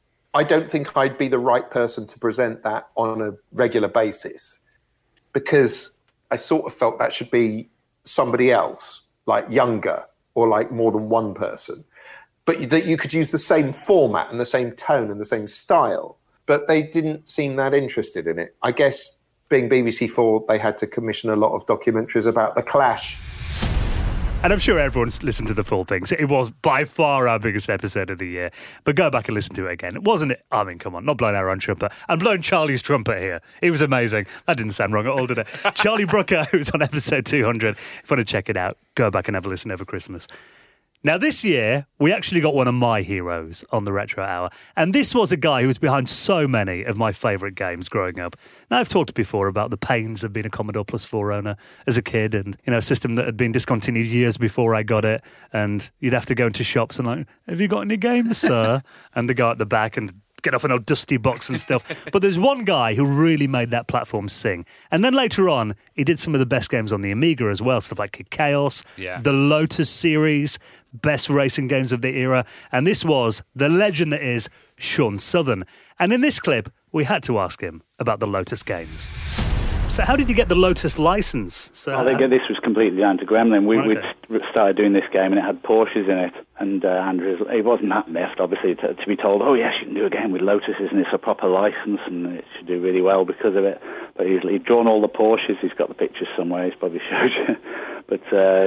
I'd be the right person to present that on a regular basis because I sort of felt that should be somebody else, like younger, or like more than one person, but that you could use the same format and the same tone and the same style. But they didn't seem that interested in it. I guess being BBC4, they had to commission a lot of documentaries about The Clash. And I'm sure everyone's listened to the full thing. So it was by far our biggest episode of the year. But go back and listen to it again. Wasn't it? I mean, come on, not blowing our own trumpet. I'm blowing Charlie's trumpet here. It was amazing. That didn't sound wrong at all, did it? Charlie Brooker, who's on episode 200. If you want to check it out, go back and have a listen over Christmas. Now, this year, we actually got one of my heroes on the Retro Hour. And this was a guy who was behind so many of my favourite games growing up. Now, I've talked before about the pains of being a Commodore Plus 4 owner as a kid and, a system that had been discontinued years before I got it. And you'd have to go into shops and like, have you got any games, sir? And the guy at the back and get off an old dusty box and stuff. But there's one guy who really made that platform sing. And then later on, he did some of the best games on the Amiga as well, stuff like Kid Chaos, the Lotus series, best racing games of the era. And this was the legend that is Sean Southern. And in this clip, we had to ask him about the Lotus games. So how did you get the Lotus license? I think this was completely down to Gremlin. We'd started doing this game and it had Porsches in it. And Andrew, he wasn't that miffed, obviously, to be told, oh, yes, you can do a game with Lotuses and it's a proper license and it should do really well because of it. But he'd drawn all the Porsches. He's got the pictures somewhere. He's probably showed you. But,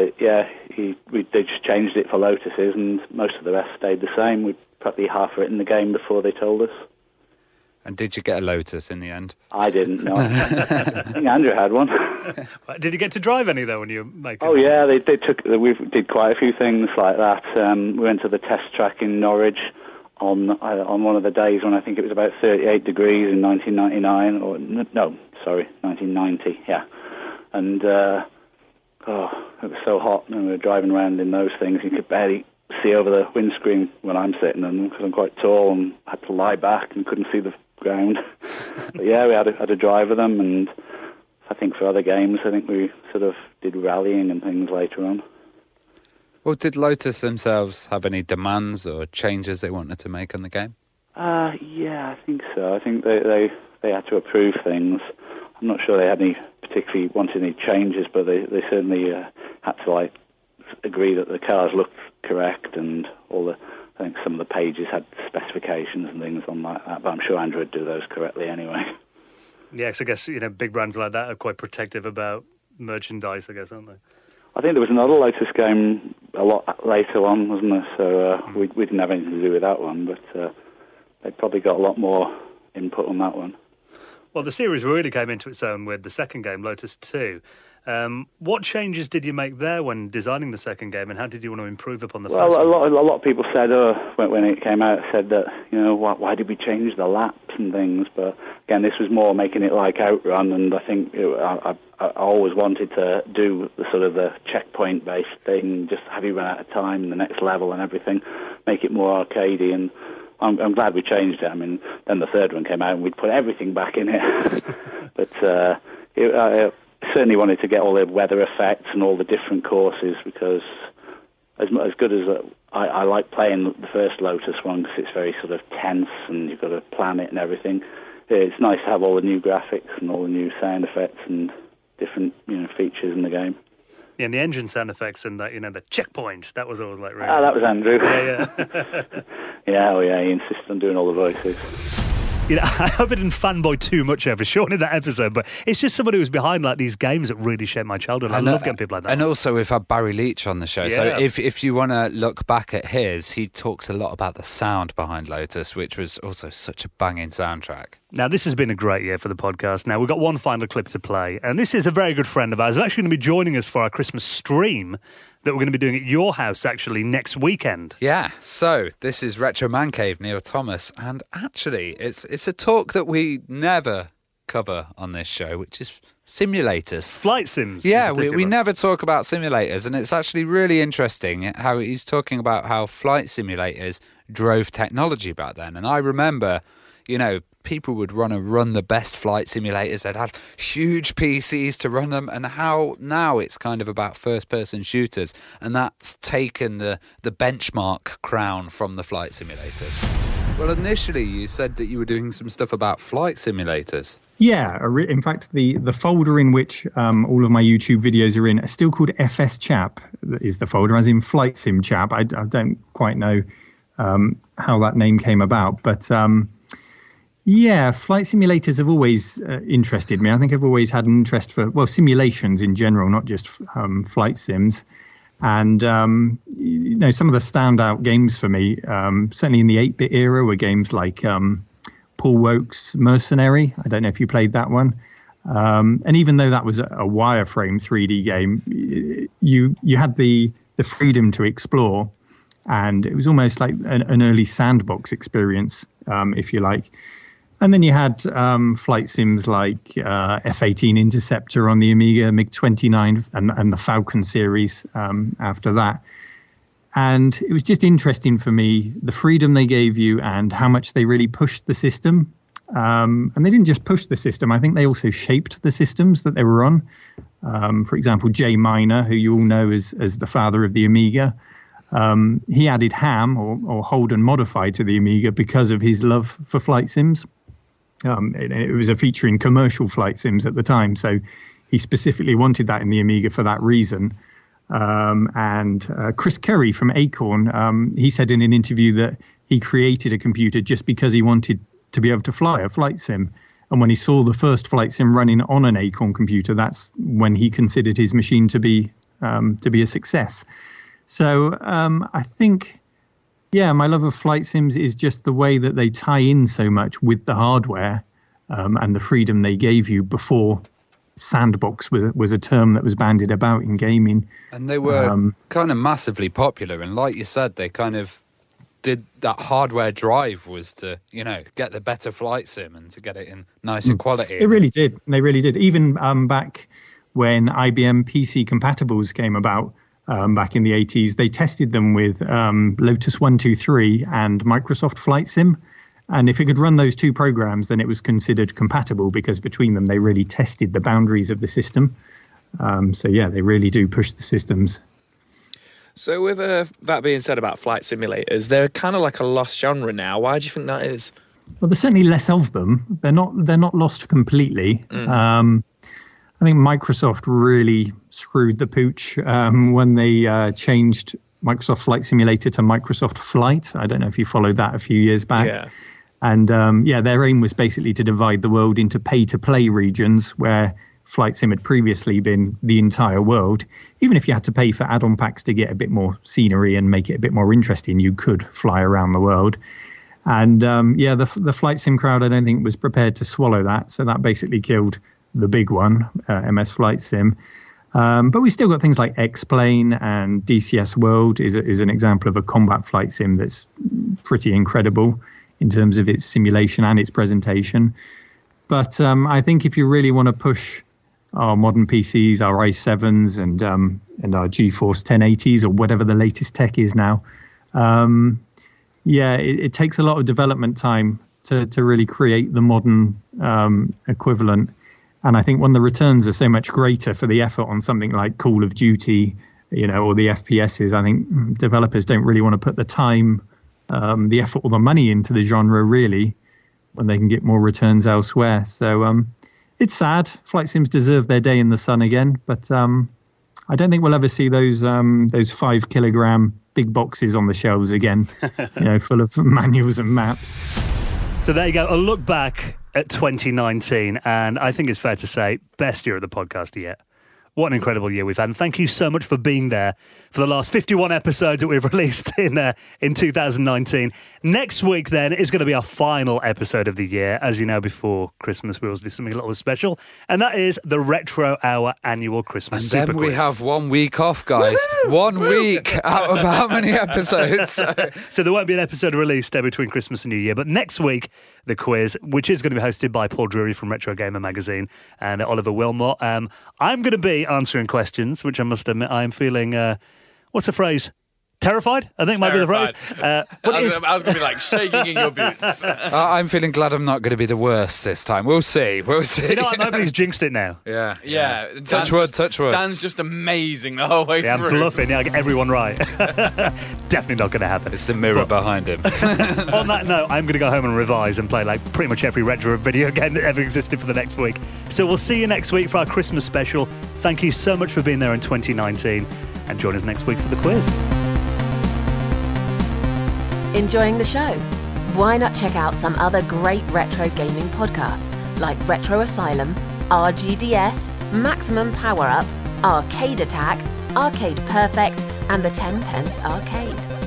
they just changed it for Lotuses and most of the rest stayed the same. We'd probably half written the game before they told us. And did you get a Lotus in the end? I didn't, no. I think Andrew had one. Did you get to drive any, though, when you were making Oh, yeah, we did quite a few things like that. We went to the test track in Norwich on one of the days when I think it was about 38 degrees in 1999, 1990, yeah. And, it was so hot, and we were driving around in those things, you could barely see over the windscreen when I'm sitting in them because I'm quite tall and had to lie back and couldn't see the ground. But yeah, we had a drive of them, and I think for other games, I think we sort of did rallying and things later on. Well, did Lotus themselves have any demands or changes they wanted to make on the game? Yeah, I think so. I think they had to approve things. I'm not sure they had particularly wanted any changes, but they certainly had to agree that the cars looked correct and I think some of the pages had specifications and things on like that, but I'm sure Andrew would do those correctly anyway. Yeah, because I guess, big brands like that are quite protective about merchandise, I guess, aren't they? I think there was another Lotus game a lot later on, wasn't there? So we didn't have anything to do with that one, but they probably got a lot more input on that one. Well, the series really came into its own with the second game, Lotus 2. What changes did you make there when designing the second game, and how did you want to improve upon the first one? A lot of people said when it came out, said that, why did we change the laps and things. But again, this was more making it like Outrun, and I think I always wanted to do the sort of the checkpoint-based thing, just have you run out of time in the next level and everything, make it more arcadey, and I'm glad we changed it. I mean, then the third one came out and we'd put everything back in it. But I certainly wanted to get all the weather effects and all the different courses, because as good as I like playing the first Lotus one, because it's very sort of tense and you've got to plan it and everything. It's nice to have all the new graphics and all the new sound effects and different features in the game. Yeah, and the engine sound effects and that, the checkpoint, that was always like really... that was Andrew. Yeah. He insisted on doing all the voices. I hope I didn't fanboy too much over Sean in that episode, but it's just somebody who was behind like these games that really shaped my childhood. I love getting people like that. And also we've had Barry Leach on the show, so if you want to look back at his, he talks a lot about the sound behind Lotus, which was also such a banging soundtrack. Now, this has been a great year for the podcast. Now, we've got one final clip to play, and this is a very good friend of ours who's actually going to be joining us for our Christmas stream that we're going to be doing at your house, actually, next weekend. Yeah, so this is Retro Man Cave, Neil Thomas, and actually, it's a talk that we never cover on this show, which is simulators. Flight sims. Yeah, we never talk about simulators, and it's actually really interesting how he's talking about how flight simulators drove technology back then. And I remember, people would run the best flight simulators. They'd have huge PCs to run them, and how now it's kind of about first-person shooters, and that's taken the benchmark crown from the flight simulators. Well, initially you said that you were doing some stuff about flight simulators. Yeah, in fact, the folder in which all of my YouTube videos are in are still called FS Chap. That is the folder, as in Flight Sim Chap. I don't quite know how that name came about, but... Yeah, flight simulators have always interested me. I think I've always had an interest for, simulations in general, not just flight sims. And, some of the standout games for me, certainly in the 8-bit era, were games like Paul Woke's Mercenary. I don't know if you played that one. And even though that was a wireframe 3D game, you had the freedom to explore. And it was almost like an early sandbox experience, if you like. And then you had flight sims like F-18 Interceptor on the Amiga, MiG-29, and the Falcon series after that. And it was just interesting for me, the freedom they gave you and how much they really pushed the system. And they didn't just push the system, I think they also shaped the systems that they were on. For example, Jay Miner, who you all know as the father of the Amiga, he added ham or Holden modified to the Amiga because of his love for flight sims. It was a feature in commercial flight sims at the time, so he specifically wanted that in the Amiga for that reason. And Chris Curry from Acorn, he said in an interview that he created a computer just because he wanted to be able to fly a flight sim. And when he saw the first flight sim running on an Acorn computer, that's when he considered his machine to be a success. So I think... Yeah, my love of flight sims is just the way that they tie in so much with the hardware and the freedom they gave you before sandbox was a term that was bandied about in gaming. And they were kind of massively popular. And like you said, they kind of did that hardware drive was to, get the better flight sim and to get it in nicer quality. It really did. They really did. Even back when IBM PC compatibles came about, back in the 80s, they tested them with Lotus 123 and Microsoft Flight Sim. And if it could run those two programs, then it was considered compatible because between them, they really tested the boundaries of the system. They really do push the systems. So with that being said about flight simulators, they're kind of like a lost genre now. Why do you think that is? Well, there's certainly less of them. They're not lost completely. I think Microsoft really screwed the pooch when they changed Microsoft Flight Simulator to Microsoft Flight. I don't know if you followed that a few years back. Yeah. And their aim was basically to divide the world into pay-to-play regions where Flight Sim had previously been the entire world. Even if you had to pay for add-on packs to get a bit more scenery and make it a bit more interesting, you could fly around the world. And the Flight Sim crowd, I don't think, was prepared to swallow that. So that basically killed the big one, MS Flight Sim. But we still got things like X-Plane, and DCS World is an example of a combat flight sim that's pretty incredible. in terms of its simulation and its presentation. But I think if you really want to push our modern PCs, our i7s and our GeForce 1080s or whatever the latest tech is now, it takes a lot of development time to really create the modern equivalent. And I think when the returns are so much greater for the effort on something like Call of Duty, or the FPSs, I think developers don't really want to put the time, the effort or the money into the genre really, when they can get more returns elsewhere. So it's sad. Flight sims deserve their day in the sun again, but I don't think we'll ever see those 5 kilogram big boxes on the shelves again, full of manuals and maps. So there you go, a look back at 2019, and I think it's fair to say, best year of the podcast yet. What an incredible year we've had. And thank you so much for being there for the last 51 episodes that we've released in 2019. Next week, then, is going to be our final episode of the year. As you know, before Christmas, we always do something a little special. And that is the Retro Hour annual Christmas Super Quiz. And then we have 1 week off, guys. Woo! 1 week out of how many episodes? So there won't be an episode released between Christmas and New Year. But next week, the quiz, which is going to be hosted by Paul Drury from Retro Gamer Magazine and Oliver Wilmot. I'm going to be answering questions, which I must admit I'm feeling, what's the phrase? Terrified? I think might be the phrase. I was going to be like shaking in your boots. I'm feeling glad I'm not going to be the worst this time. We'll see. I'm hoping he's jinxed it now. Yeah. Touch wood. Dan's just amazing the whole way through. I'm bluffing. I get everyone right. Definitely not going to happen. It's the mirror behind him. On that note, I'm going to go home and revise and play like pretty much every retro video game that ever existed for the next week. So we'll see you next week for our Christmas special. Thank you so much for being there in 2019, and join us next week for the quiz. Enjoying the show? Why not check out some other great retro gaming podcasts like Retro Asylum, RGDS, Maximum Power Up, Arcade Attack, Arcade Perfect, and the 10 Pence Arcade.